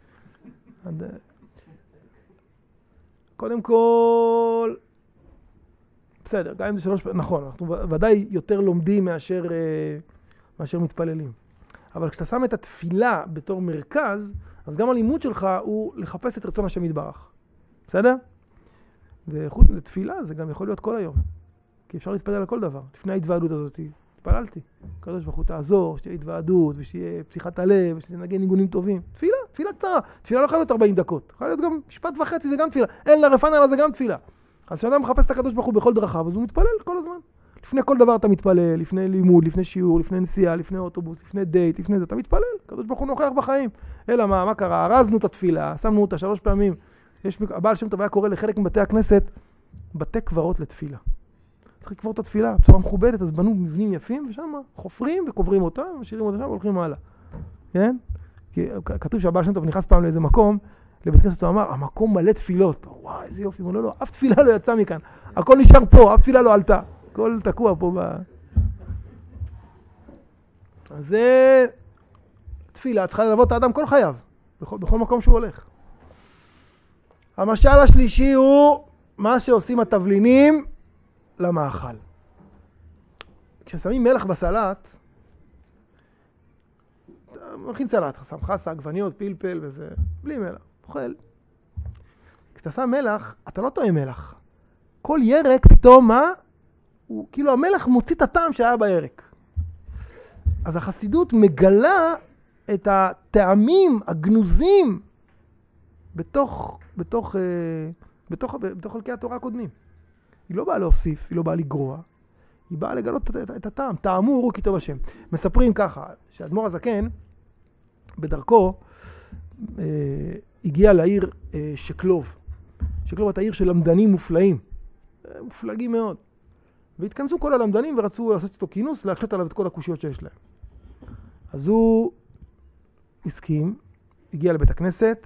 קודם כל, בסדר, גם אם זה שלוש פעמים, נכון, אנחנו ודאי יותר לומדים מאשר, מאשר מתפללים. אבל כשאתה שם את התפילה בתור מרכז, אז גם הלימוד שלך הוא לחפש את רצון השם יתברך. בסדר? וחוץ מזה תפילה זה גם יכול להיות כל היום. כי אפשר להתפלל על כל דבר. לפני ההתוועדות הזאת, התפללתי. הקדוש ברוך הוא תעזור, שתהיה התוועדות, ושיהיה פתיחת הלב, ושנגן ניגונים טובים. תפילה, תפילה קצרה. תפילה לא יכולה להיות ארבעים דקות. יכולה להיות גם משפט וחצי, זה גם תפילה. אין לה רפנה, אלא זה גם תפילה. אז כשאדם מחפש את הקדוש ברוך הוא בכל דרכיו, אז הוא מתפלל כל הזמן. לפני כל דבר אתה מתפלל, לפני לימוד, לפני שיעור, לפני נסיעה, לפני אוטובוס, לפני דייט, לפני זה, אתה מתפלל. הקדוש ברוך הוא נוכח בחיים. אלא מה, מה קרה? ארזנו את התפילה, שמנו אותה שלוש פעמים. יש, הבעל שם טוב היה קורא לחלק מבתי הכנסת, בתי קברות לתפילה. צריך לקבור את התפילה בצורה מכובדת, אז בנו מבנים יפים, ושם חופרים וקוברים אותם, משאירים אותם שם והולכים הלאה. כן? כי כתוב שהבעל שם טוב נכנס פעם לאיזה מקום, לבית כנסת הוא אמר, המקום מלא תפילות. וואי, איזה יופי. הוא לא, לא, אף תפילה לא יצא מכאן. הכל נשאר פה, אף תפילה לא עלתה. הכל תקוע פה ב... אז זה... תפילה צריכה ללוות את האדם כל חייו, בכל, בכל מקום שהוא הולך. המשל השלישי הוא מה שעושים התבלינים למאכל. כששמים מלח בסלט, אתה מכין סלט, שם חסה, עגבניות, פלפל וזה, בלי מלח, אוכל. כשאתה שם מלח, אתה לא טועה מלח. כל ירק פתאום, מה? הוא, כאילו המלח מוציא את הטעם שהיה בירק. אז החסידות מגלה את הטעמים הגנוזים בתוך, בתוך, בתוך, בתוך חלקי התורה הקודמים. היא לא באה להוסיף, היא לא באה לגרוע, היא באה לגלות את, את, את הטעם. טעמו וראו כי טוב השם. מספרים ככה, שאדמו"ר הזקן, בדרכו, אה, הגיע לעיר אה, שקלוב. שקלוב את העיר של למדנים מופלאים. אה, מופלגים מאוד. והתכנסו כל הלמדנים ורצו לעשות איתו כינוס, להחלט עליו את כל הקושיות שיש להם. אז הוא הסכים, הגיע לבית הכנסת,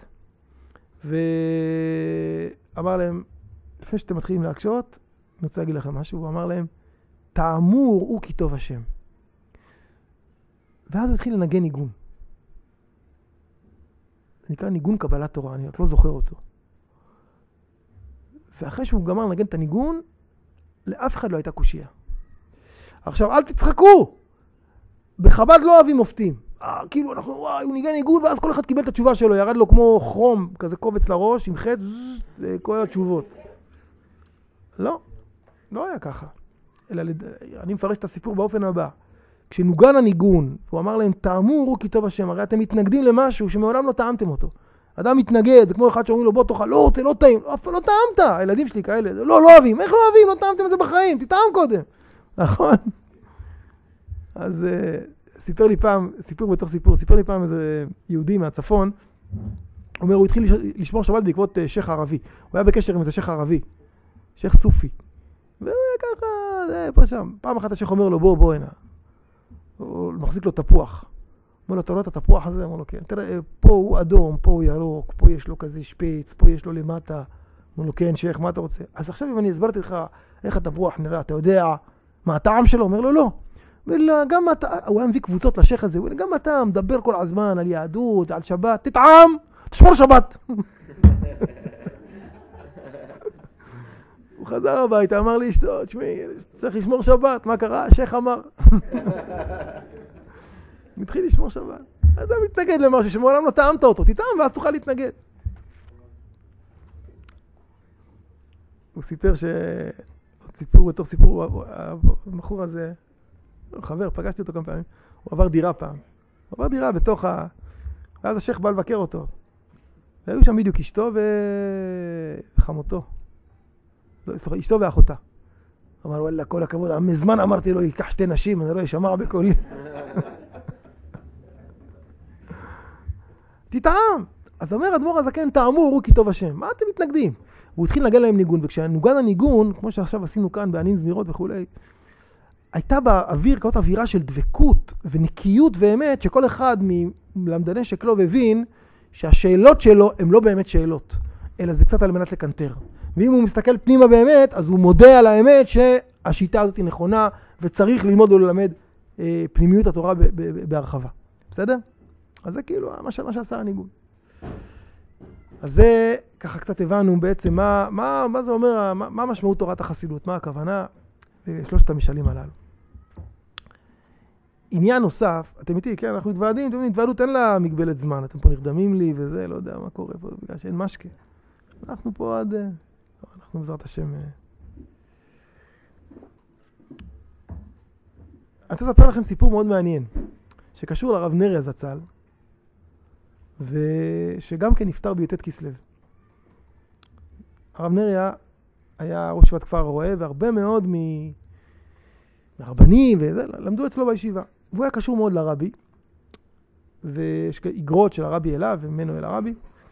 ואמר להם, לפני שאתם מתחילים להקשות, אני רוצה להגיד לכם משהו, הוא אמר להם, טעמו וראו כי טוב השם. ואז הוא התחיל לנגן ניגון. זה נקרא ניגון קבלת תורה, אני רק לא זוכר אותו. ואחרי שהוא גמר לנגן את הניגון, לאף אחד לא הייתה קושייה. עכשיו, אל תצחקו! בחב"ד לא אוהבים מופתים. אה, כאילו, אנחנו, וואי, הוא ניגן ניגון, ואז כל אחד קיבל את התשובה שלו, ירד לו כמו חום, כזה קובץ לראש, עם חץ, וכל התשובות. לא, לא היה ככה. אלא, אני מפרש את הסיפור באופן הבא. כשנוגן הניגון, הוא אמר להם, טעמו וראו כי טוב השם, הרי אתם מתנגדים למשהו שמעולם לא טעמתם אותו. אדם מתנגד, זה כמו אחד שאומרים לו, בוא תאכל, לא רוצה, לא טעים, אף פעם לא טעמת, הילדים שלי כאלה, לא, לא אוהבים, איך לא אוהבים, לא טעמתם את זה בחיים, תטעם קודם. נכון? אז uh, סיפר לי פעם, סיפור בתוך סיפור, סיפר לי פעם איזה יהודי מהצפון, אומר, הוא התחיל לשמור שבת בעקבות uh, שייך ערבי, הוא היה בקשר עם איזה שייך ערבי, שייך סופי, והוא היה ככה, זה, פה שם, פעם אחת השייך אומר לו, בוא, בוא הנה, הוא מחזיק לו תפוח, אומר לו, אתה רואה את התפוח הזה? אומר לו, כן, תראה, פה הוא אדום, פה הוא ירוק, פה יש לו כזה שפיץ, פה יש לו למטה, אומר לו, כן, שייך, מה אתה רוצה? אז עכשיו אם אני הסברתי לך איך התפוח נראה, אתה יודע מה הטעם שלו? אומר לו, לא. גם אתה, הוא היה מביא קבוצות לשייך הזה, גם אתה מדבר כל הזמן על יהדות, על שבת, תטעם, תשמור שבת. הוא חזר הביתה, אמר לי אשתו, תשמעי, צריך לשמור שבת, מה קרה? השייך אמר. מתחיל לשמור שבת. אתה מתנגד למשהו שמעולם לא טעמת אותו, תטעם ואז תוכל להתנגד. הוא סיפר ש... סיפור בתור סיפור, הבחור הזה, חבר, פגשתי אותו כמה פעמים, הוא עבר דירה פעם. הוא עבר דירה בתוך ה... ואז השייך בא לבקר אותו. והיו שם בדיוק אשתו וחמותו. לא, סליחה, אשתו ואחותה. אמר, וואלה, כל הכבוד, מזמן אמרתי לו, ייקח שתי נשים, אני לא ישמע בקולי. תטעם. אז אומר אדמו"ר הזקן, תאמרו כי טוב השם. מה אתם מתנגדים? הוא התחיל לנגן להם ניגון, וכשנוגן הניגון, כמו שעכשיו עשינו כאן בענין זמירות וכו', הייתה באוויר כאות אווירה של דבקות ונקיות ואמת, שכל אחד מלמדני שקלוב הבין שהשאלות שלו הן לא באמת שאלות, אלא זה קצת על מנת לקנטר. ואם הוא מסתכל פנימה באמת, אז הוא מודה על האמת שהשיטה הזאת היא נכונה, וצריך ללמוד וללמד אה, פנימיות התורה ב- ב- ב- בהרחבה. בסדר? אז זה כאילו מה, ש- מה שעשה הניגון. אז זה ככה קצת הבנו בעצם מה, מה, מה זה אומר, מה, מה משמעות תורת החסידות, מה הכוונה בשלושת המשלים הללו. עניין נוסף, אתם איתי, כן, אנחנו מתוועדים, אתם יודעים, התוועדות אין לה מגבלת זמן, אתם פה נרדמים לי וזה, לא יודע מה קורה פה, בגלל שאין משקה. אנחנו פה עד, אנחנו בעזרת השם. אני רוצה לספר לכם סיפור מאוד מעניין, שקשור לרב נריה זצ"ל, ושגם כן נפטר בי"ט כסלו. הרב נריה היה ראש ישיבת כפר הרועה, והרבה מאוד מהרבנים וזה, למדו אצלו בישיבה. והוא היה קשור מאוד לרבי, ויש איגרות של הרבי אליו וממנו אל הרבי.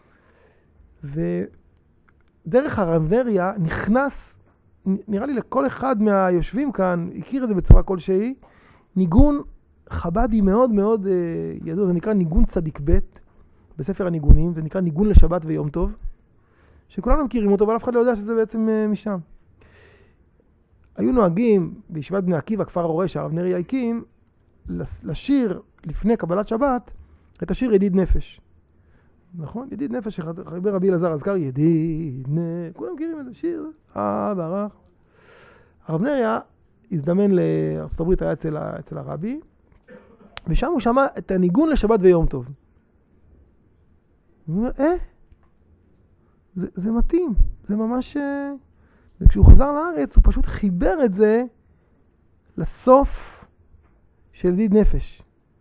ודרך הרב נריה נכנס, נראה לי לכל אחד מהיושבים כאן, הכיר את זה בצורה כלשהי, ניגון חבדי מאוד מאוד ידוע, זה נקרא ניגון צדיק ב' בספר הניגונים, זה נקרא ניגון לשבת ויום טוב, שכולנו מכירים אותו, אבל אף אחד לא יודע שזה בעצם משם. היו נוהגים בישיבת בני עקיבא, כפר הרועה שהרב נריה הקים, לשיר לפני קבלת שבת את השיר ידיד נפש. נכון? ידיד נפש, שחבר רבי אלעזר אזכר, ידיד נפש, כולם מכירים את זה, שיר, אה, בערך. הרב נריה הזדמן לארצות הברית, היה אצל, אצל הרבי, ושם הוא שמע את הניגון לשבת ויום טוב. הוא אומר, אה, זה, זה מתאים, זה ממש... וכשהוא חזר לארץ, הוא פשוט חיבר את זה לסוף של ידיד נפש.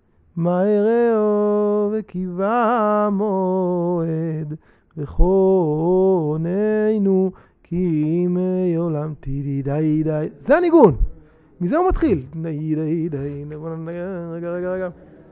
מהרהו וקיבה מועד וחוננו כי מי עולם תידי די די. זה הניגון. מזה הוא מתחיל. די די די. רגע רגע רגע.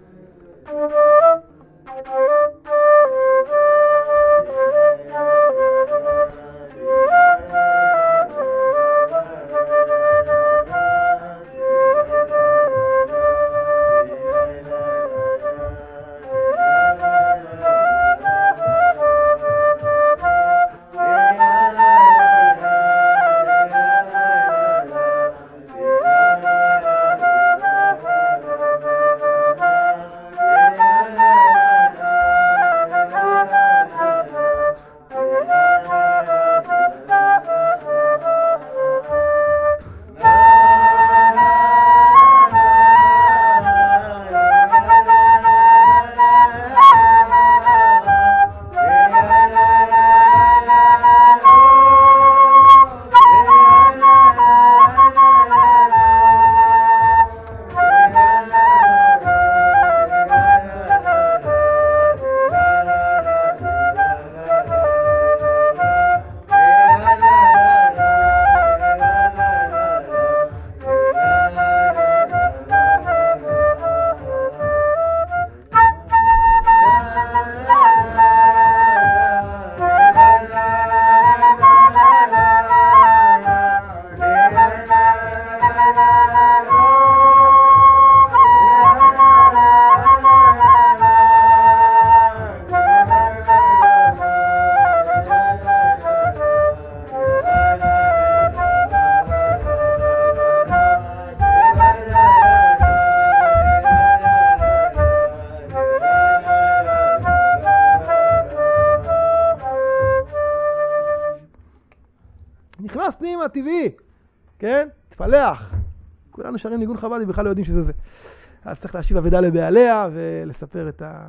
נכנס פנימה טבעי, כן? תפלח. כולנו שרים ניגון חב"די, בכלל לא יודעים שזה זה. אז צריך להשיב אבדה לבעליה ולספר את ה...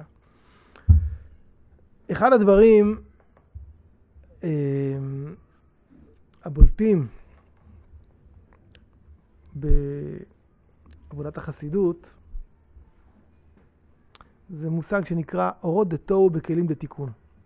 אחד הדברים, הבולטים בעבודת החסידות זה מושג שנקרא אורות דתוהו בכלים דתיקון.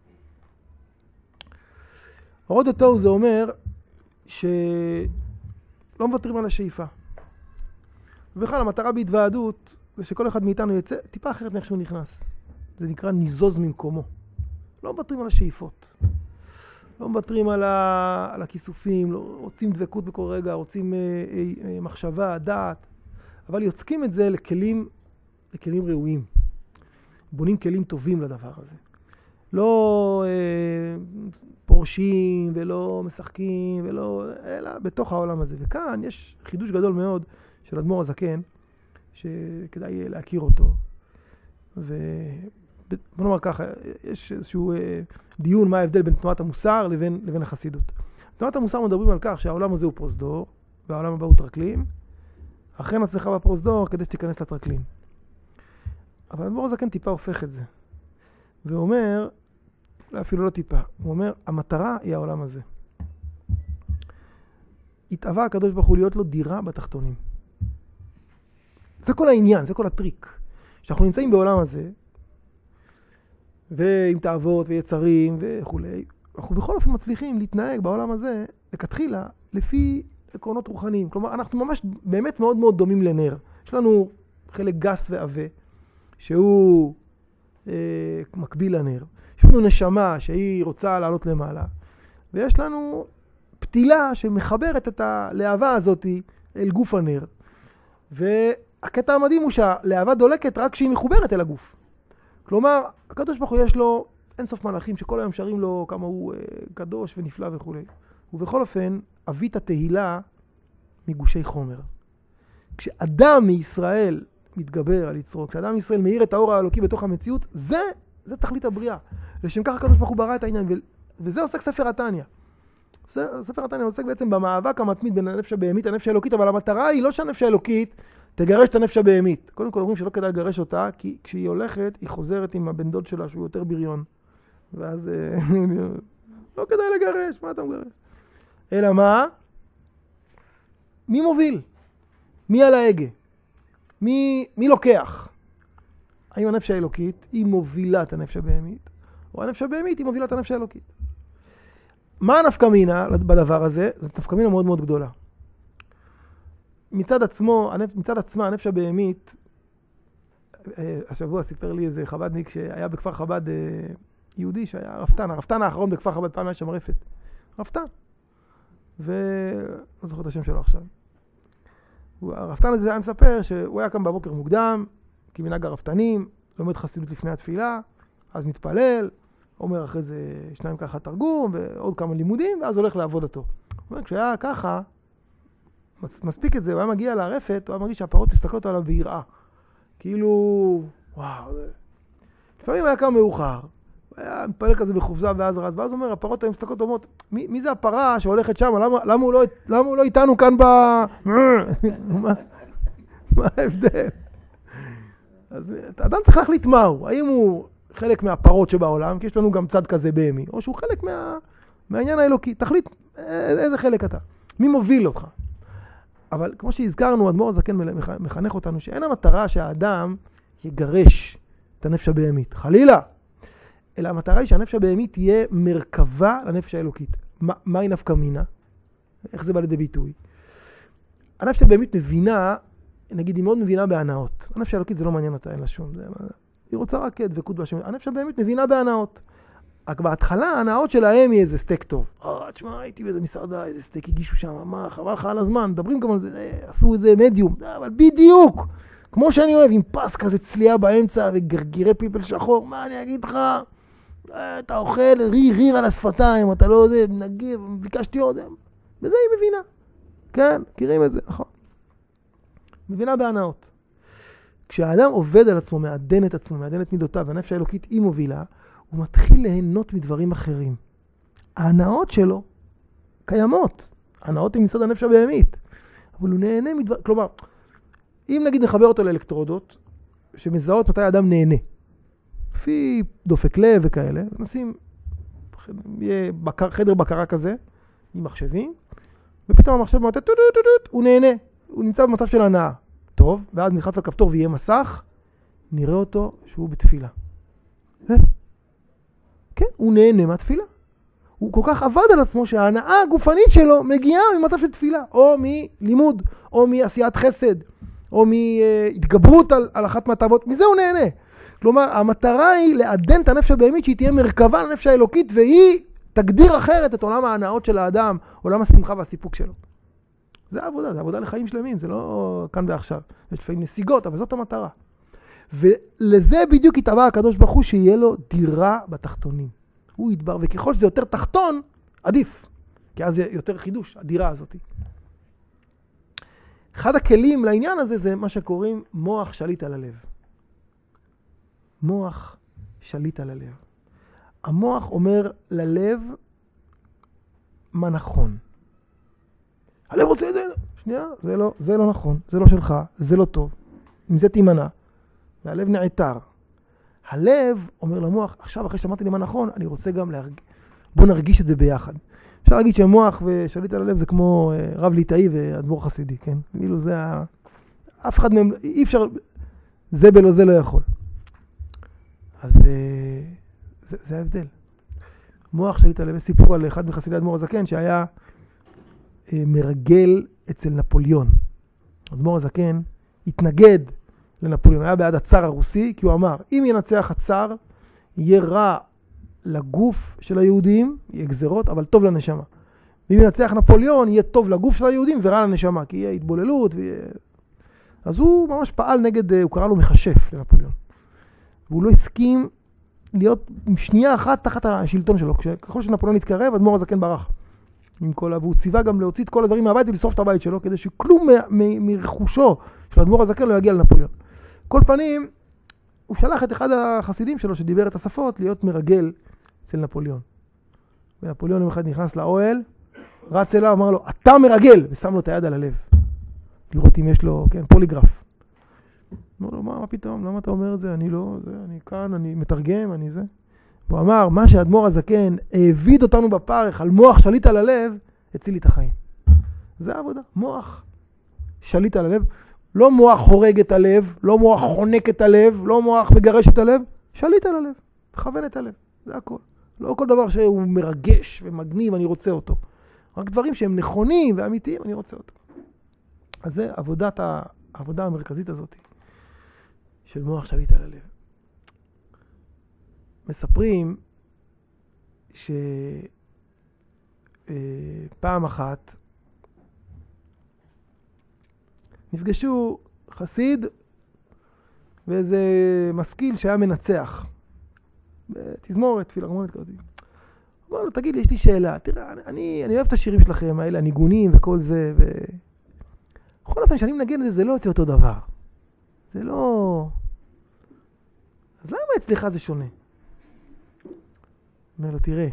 אורות דתוהו זה אומר שלא מוותרים על השאיפה. ובכלל המטרה בהתוועדות זה שכל אחד מאיתנו יצא טיפה אחרת מאיך שהוא נכנס. זה נקרא ניזוז ממקומו. לא מוותרים על השאיפות. לא מוותרים על, ה... על הכיסופים, לא... רוצים דבקות בכל רגע, רוצים אה, אה, אה, מחשבה, דעת, אבל יוצקים את זה לכלים, לכלים ראויים. בונים כלים טובים לדבר הזה. לא אה, פורשים ולא משחקים, ולא, אלא בתוך העולם הזה. וכאן יש חידוש גדול מאוד של אדמו"ר הזקן, שכדאי להכיר אותו. ו... בוא נאמר ככה, יש איזשהו אה, דיון מה ההבדל בין תנועת המוסר לבין, לבין החסידות. תנועת המוסר מדברים על כך שהעולם הזה הוא פרוזדור, והעולם הבא הוא טרקלין, אכן הצלחה בפרוזדור כדי שתיכנס לטרקלין. אבל אדמו"ר הזקן טיפה הופך את זה. ואומר, אפילו לא טיפה, הוא אומר, המטרה היא העולם הזה. התאווה הקדוש ברוך הוא להיות לו דירה בתחתונים. זה כל העניין, זה כל הטריק. שאנחנו נמצאים בעולם הזה, ועם תאוות ויצרים וכו'. אנחנו בכל אופן מצליחים להתנהג בעולם הזה, לכתחילה, לפי עקרונות רוחניים. כלומר, אנחנו ממש באמת מאוד מאוד דומים לנר. יש לנו חלק גס ועבה, שהוא אה, מקביל לנר. יש לנו נשמה שהיא רוצה לעלות למעלה, ויש לנו פתילה שמחברת את הלהבה הזאת אל גוף הנר. והקטע המדהים הוא שהלהבה דולקת רק כשהיא מחוברת אל הגוף. כלומר, הקדוש ברוך הוא יש לו אינסוף מלאכים שכל היום שרים לו כמה הוא אה, קדוש ונפלא וכו'. ובכל אופן, אבית התהילה מגושי חומר. כשאדם מישראל מתגבר על יצרו, כשאדם מישראל מאיר את האור האלוקי בתוך המציאות, זה, זה תכלית הבריאה. לשם כך הקדוש ברוך הוא ברא את העניין, ו, וזה עוסק ספר התניא. ספר התניא עוסק בעצם במאבק המתמיד בין הנפש הבהמית לנפש האלוקית, אבל המטרה היא לא שהנפש האלוקית תגרש את הנפש הבהמית. קודם כל אומרים שלא כדאי לגרש אותה, כי כשהיא הולכת, היא חוזרת עם הבן דוד שלה שהוא יותר בריון. ואז לא כדאי לגרש, מה אתה מגרש? אלא מה? מי מוביל? מי על ההגה? מי, מי לוקח? האם הנפש האלוקית היא מובילה את הנפש הבהמית, או הנפש הבהמית היא מובילה את הנפש האלוקית? מה הנפקא מינה בדבר הזה? זו נפקא מינה מאוד מאוד גדולה. מצד עצמו, מצד עצמה, הנפש הבהמית, השבוע סיפר לי איזה חבדניק שהיה בכפר חב"ד יהודי, שהיה רפתן, הרפתן האחרון בכפר חב"ד, פעם היה שם רפת. רפתן. ולא זוכר את השם שלו עכשיו. הרפתן הזה היה מספר שהוא היה קם בבוקר מוקדם, כמנהג הרפתנים, לומד חסידות לפני התפילה, אז מתפלל, אומר אחרי זה שניים ככה תרגום, ועוד כמה לימודים, ואז הולך לעבוד אותו. כשהיה ככה, מספיק את זה, הוא היה מגיע לרפת, הוא היה מרגיש שהפרות מסתכלות עליו ביראה. כאילו, וואו, זה... לפעמים היה קם מאוחר, הוא היה מתפלל כזה בחופזה ואז רז, ואז הוא אומר, הפרות היו מסתכלות אומרות, מי, מי זה הפרה שהולכת שם? למה, למה, הוא לא, למה הוא לא איתנו כאן ב... מה, מה ההבדל? אז האדם צריך להחליט מהו, האם הוא חלק מהפרות שבעולם, כי יש לנו גם צד כזה בהמי, או שהוא חלק מה, מהעניין האלוקי. תחליט איזה חלק אתה, מי מוביל אותך. אבל כמו שהזכרנו, אדמו"ר הזקן מחנך אותנו, שאין המטרה שהאדם יגרש את הנפש הבהמית, חלילה. אלא המטרה היא שהנפש הבהמית תהיה מרכבה לנפש האלוקית. מה, מהי נפקא מינה? איך זה בא לידי ביטוי? הנפש הבהמית מבינה, נגיד היא מאוד מבינה בהנאות. הנפש האלוקית זה לא מעניין אותה, אין לה שום. זה, היא רוצה רק דבקות בהשם. הנפש הבהמית מבינה בהנאות. רק בהתחלה ההנאות שלהם היא איזה סטייק טוב. אה, תשמע, הייתי באיזה מסעדה, איזה סטייק הגישו שם, מה, חבל לך על הזמן, מדברים גם על זה, אה, עשו איזה מדיום, אבל בדיוק, כמו שאני אוהב, עם פס כזה צלייה באמצע וגרגירי פלפל שחור, מה אני אגיד לך? אתה אוכל ריר ריר על השפתיים, אתה לא יודע, נגיב, ביקשתי עוד, וזה היא מבינה. כן, מכירים את זה, נכון. מבינה בהנאות. כשהאדם עובד על עצמו, מעדן את עצמו, מעדן את מידותיו, והנפש האלוקית היא מובילה, הוא מתחיל ליהנות מדברים אחרים. ההנאות שלו קיימות. ההנאות הן מסוד הנפש הבהמית. אבל הוא נהנה מדבר... כלומר, אם נגיד נחבר אותו לאלקטרודות, שמזהות מתי האדם נהנה. לפי דופק לב וכאלה, נשים יהיה בקר, חדר בקרה כזה, עם מחשבים, ופתאום המחשב מוטט, הוא נהנה, הוא נמצא במצב של הנאה. טוב, ואז נלחץ על כפתור ויהיה מסך, נראה אותו שהוא בתפילה. כן, הוא נהנה מהתפילה. הוא כל כך עבד על עצמו שההנאה הגופנית שלו מגיעה ממצב של תפילה, או מלימוד, או מעשיית חסד, או מהתגברות על, על אחת מהתאוות, מזה הוא נהנה. כלומר, המטרה היא לעדן את הנפש הבהמית שהיא תהיה מרכבה לנפש האלוקית, והיא תגדיר אחרת את עולם ההנאות של האדם, עולם השמחה והסיפוק שלו. זה העבודה, זה עבודה לחיים שלמים, זה לא כאן ועכשיו. יש לפעמים נסיגות, אבל זאת המטרה. ולזה בדיוק התאווה הקדוש ברוך הוא שיהיה לו דירה בתחתונים. הוא ידבר, וככל שזה יותר תחתון, עדיף. כי אז זה יותר חידוש, הדירה הזאת. אחד הכלים לעניין הזה זה מה שקוראים מוח שליט על הלב. מוח שליט על הלב. המוח אומר ללב מה נכון. הלב רוצה את זה. שנייה, זה לא, זה לא נכון, זה לא שלך, זה לא טוב. עם זה תימנע. והלב נעתר. הלב אומר למוח, עכשיו אחרי שאמרתי לי מה נכון, אני רוצה גם להרגיש. בוא נרגיש את זה ביחד. אפשר להגיד שמוח ושליט על הלב זה כמו רב ליטאי ואדמו"ר חסידי, כן? כאילו זה ה... אף אחד מהם, אי אפשר, זה בלא זה לא יכול. אז זה, זה ההבדל. מוח שליט על הלב, סיפור על אחד מחסידי אדמו"ר הזקן שהיה מרגל אצל נפוליאון. אדמו"ר הזקן התנגד לנפוליאון, היה בעד הצאר הרוסי, כי הוא אמר, אם ינצח הצאר, יהיה רע לגוף של היהודים, יהיה גזרות, אבל טוב לנשמה. ואם ינצח נפוליאון, יהיה טוב לגוף של היהודים ורע לנשמה, כי יהיה התבוללות. ויהיה... אז הוא ממש פעל נגד, הוא קרא לו מחשף לנפוליאון. והוא לא הסכים להיות שנייה אחת תחת השלטון שלו. ככל שנפוליאון התקרב, אדמו"ר הזקן ברח. עם כל, והוא ציווה גם להוציא את כל הדברים מהבית ולשרוף את הבית שלו, כדי שכלום מרכושו של אדמו"ר הזקן לא יגיע לנפוליאון. כל פנים, הוא שלח את אחד החסידים שלו שדיבר את השפות להיות מרגל אצל נפוליאון. ונפוליאון יום אחד נכנס לאוהל, רץ אליו, אמר לו, אתה מרגל, ושם לו את היד על הלב. לראות אם יש לו, כן, פוליגרף. אמר לו, מה, מה פתאום? למה אתה אומר את זה? אני לא, זה, אני כאן, אני מתרגם, אני זה. הוא אמר, מה שהאדמו"ר הזקן העביד אותנו בפרך על מוח שליט על הלב, הציל לי את החיים. זה העבודה, מוח שליט על הלב. לא מוח הורג את הלב, לא מוח חונק את הלב, לא מוח מגרש את הלב, שליט על הלב, מכוון את הלב, זה הכל. לא כל דבר שהוא מרגש ומגניב, אני רוצה אותו. רק דברים שהם נכונים ואמיתיים, אני רוצה אותו. אז זה עבודת, העבודה המרכזית הזאת של מוח שליט על הלב. מספרים שפעם אחת נפגשו חסיד ואיזה משכיל שהיה מנצח בתזמורת, פילהרמונית כזאת. אמר לו, תגיד לי, יש לי שאלה. תראה, אני, אני אוהב את השירים שלכם, האלה, הניגונים וכל זה. ו... בכל אופן, שאני מנגן את זה, זה לא יוצא אותו דבר. זה לא... אז למה אצלך זה שונה? אומר לו, תראה,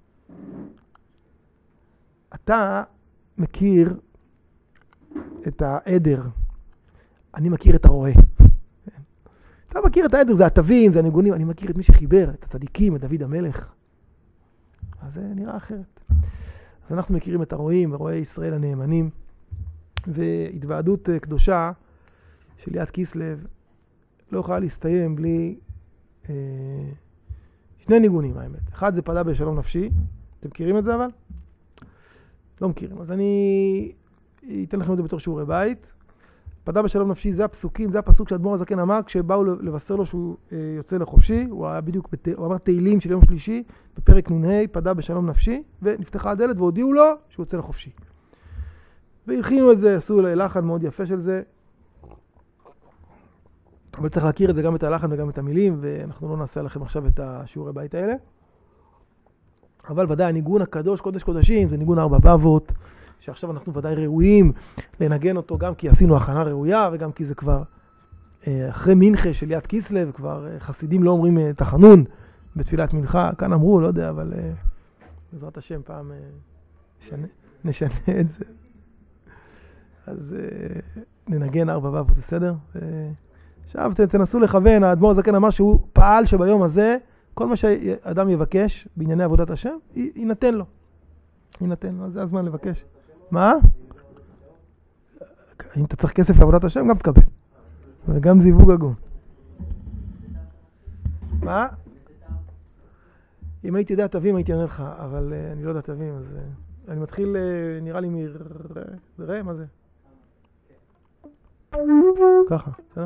אתה מכיר את העדר, אני מכיר את הרועה. אתה מכיר את העדר, זה התווים, זה הניגונים, אני מכיר את מי שחיבר, את הצדיקים, את דוד המלך. אז זה נראה אחרת. אז אנחנו מכירים את הרועים, הרועי ישראל הנאמנים, והתוועדות קדושה של יד כיסלב לא יכולה להסתיים בלי אה, שני ניגונים, האמת. אחד זה פדה בשלום נפשי, אתם מכירים את זה אבל? לא מכירים, אז אני אתן לכם את זה בתור שיעורי בית. פדה בשלום נפשי זה הפסוקים, זה הפסוק שהאדמו"ר הזקן אמר כשבאו לבשר לו שהוא אה, יוצא לחופשי, הוא היה בדיוק, בת... הוא אמר תהילים של יום שלישי, בפרק נ"ה, פדה בשלום נפשי, ונפתחה הדלת והודיעו לו שהוא יוצא לחופשי. והלחינו את זה, עשו לחן מאוד יפה של זה, אבל צריך להכיר את זה גם את הלחן וגם את המילים, ואנחנו לא נעשה לכם עכשיו את השיעורי בית האלה. אבל ודאי הניגון הקדוש, קודש קודשים, זה ניגון ארבע בבות, שעכשיו אנחנו ודאי ראויים לנגן אותו גם כי עשינו הכנה ראויה, וגם כי זה כבר אחרי מנחה של יד כיסלב, כבר חסידים לא אומרים תחנון בתפילת מנחה, כאן אמרו, לא יודע, אבל בעזרת השם פעם נשנה, נשנה את זה. אז ננגן ארבע בבות, בסדר? עכשיו תנסו לכוון, האדמו"ר הזקן אמר שהוא פעל שביום הזה, כל מה שאדם יבקש בענייני עבודת השם, יינתן לו. יינתן לו, אז זה הזמן לבקש. מה? אם אתה צריך כסף לעבודת השם, גם תקבל. וגם זיווג הגון. מה? אם הייתי יודע תווים הייתי עונה לך, אבל uh, אני לא יודע תווים, אז uh, אני מתחיל, uh, נראה לי מר... ראה, מה זה? ככה, בסדר?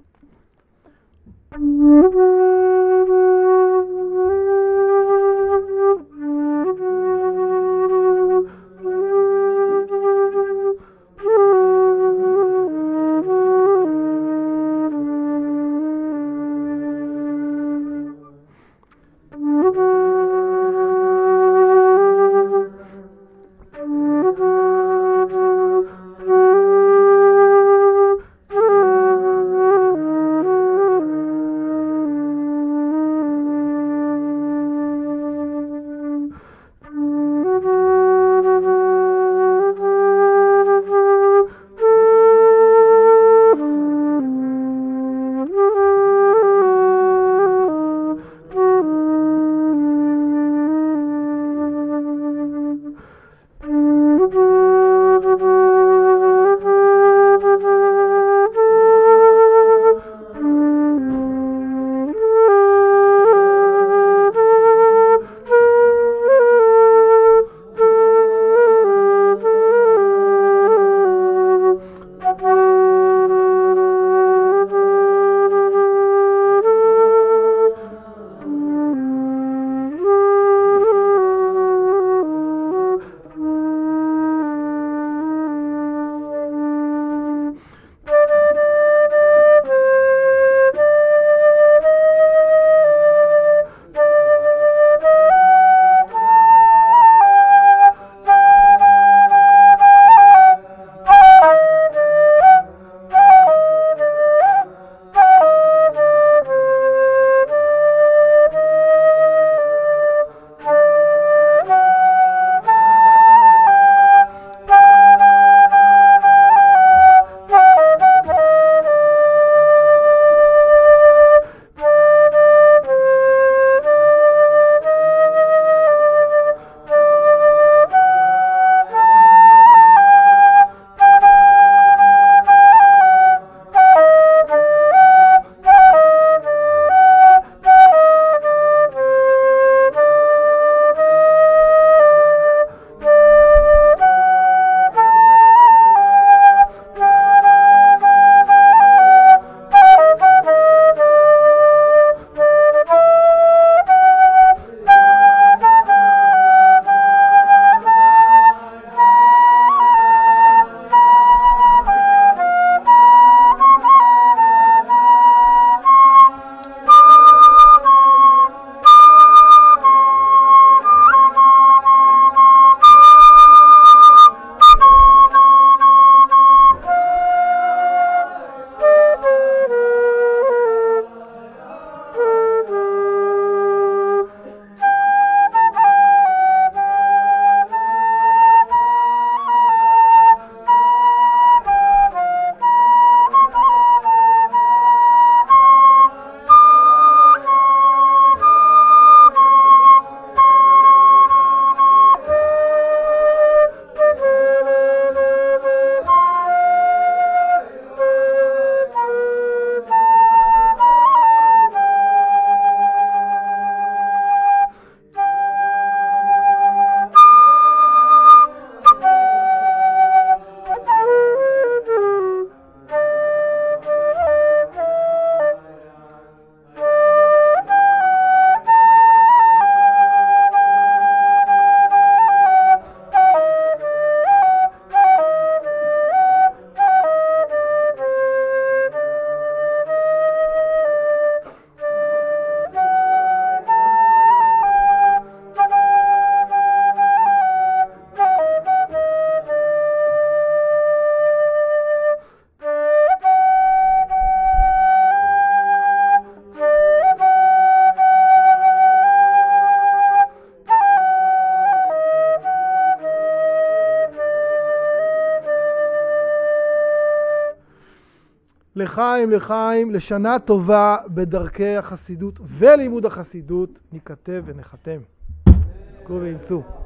לחיים, לחיים, לשנה טובה בדרכי החסידות ולימוד החסידות, ניכתב ונחתם. זכו ואמצו.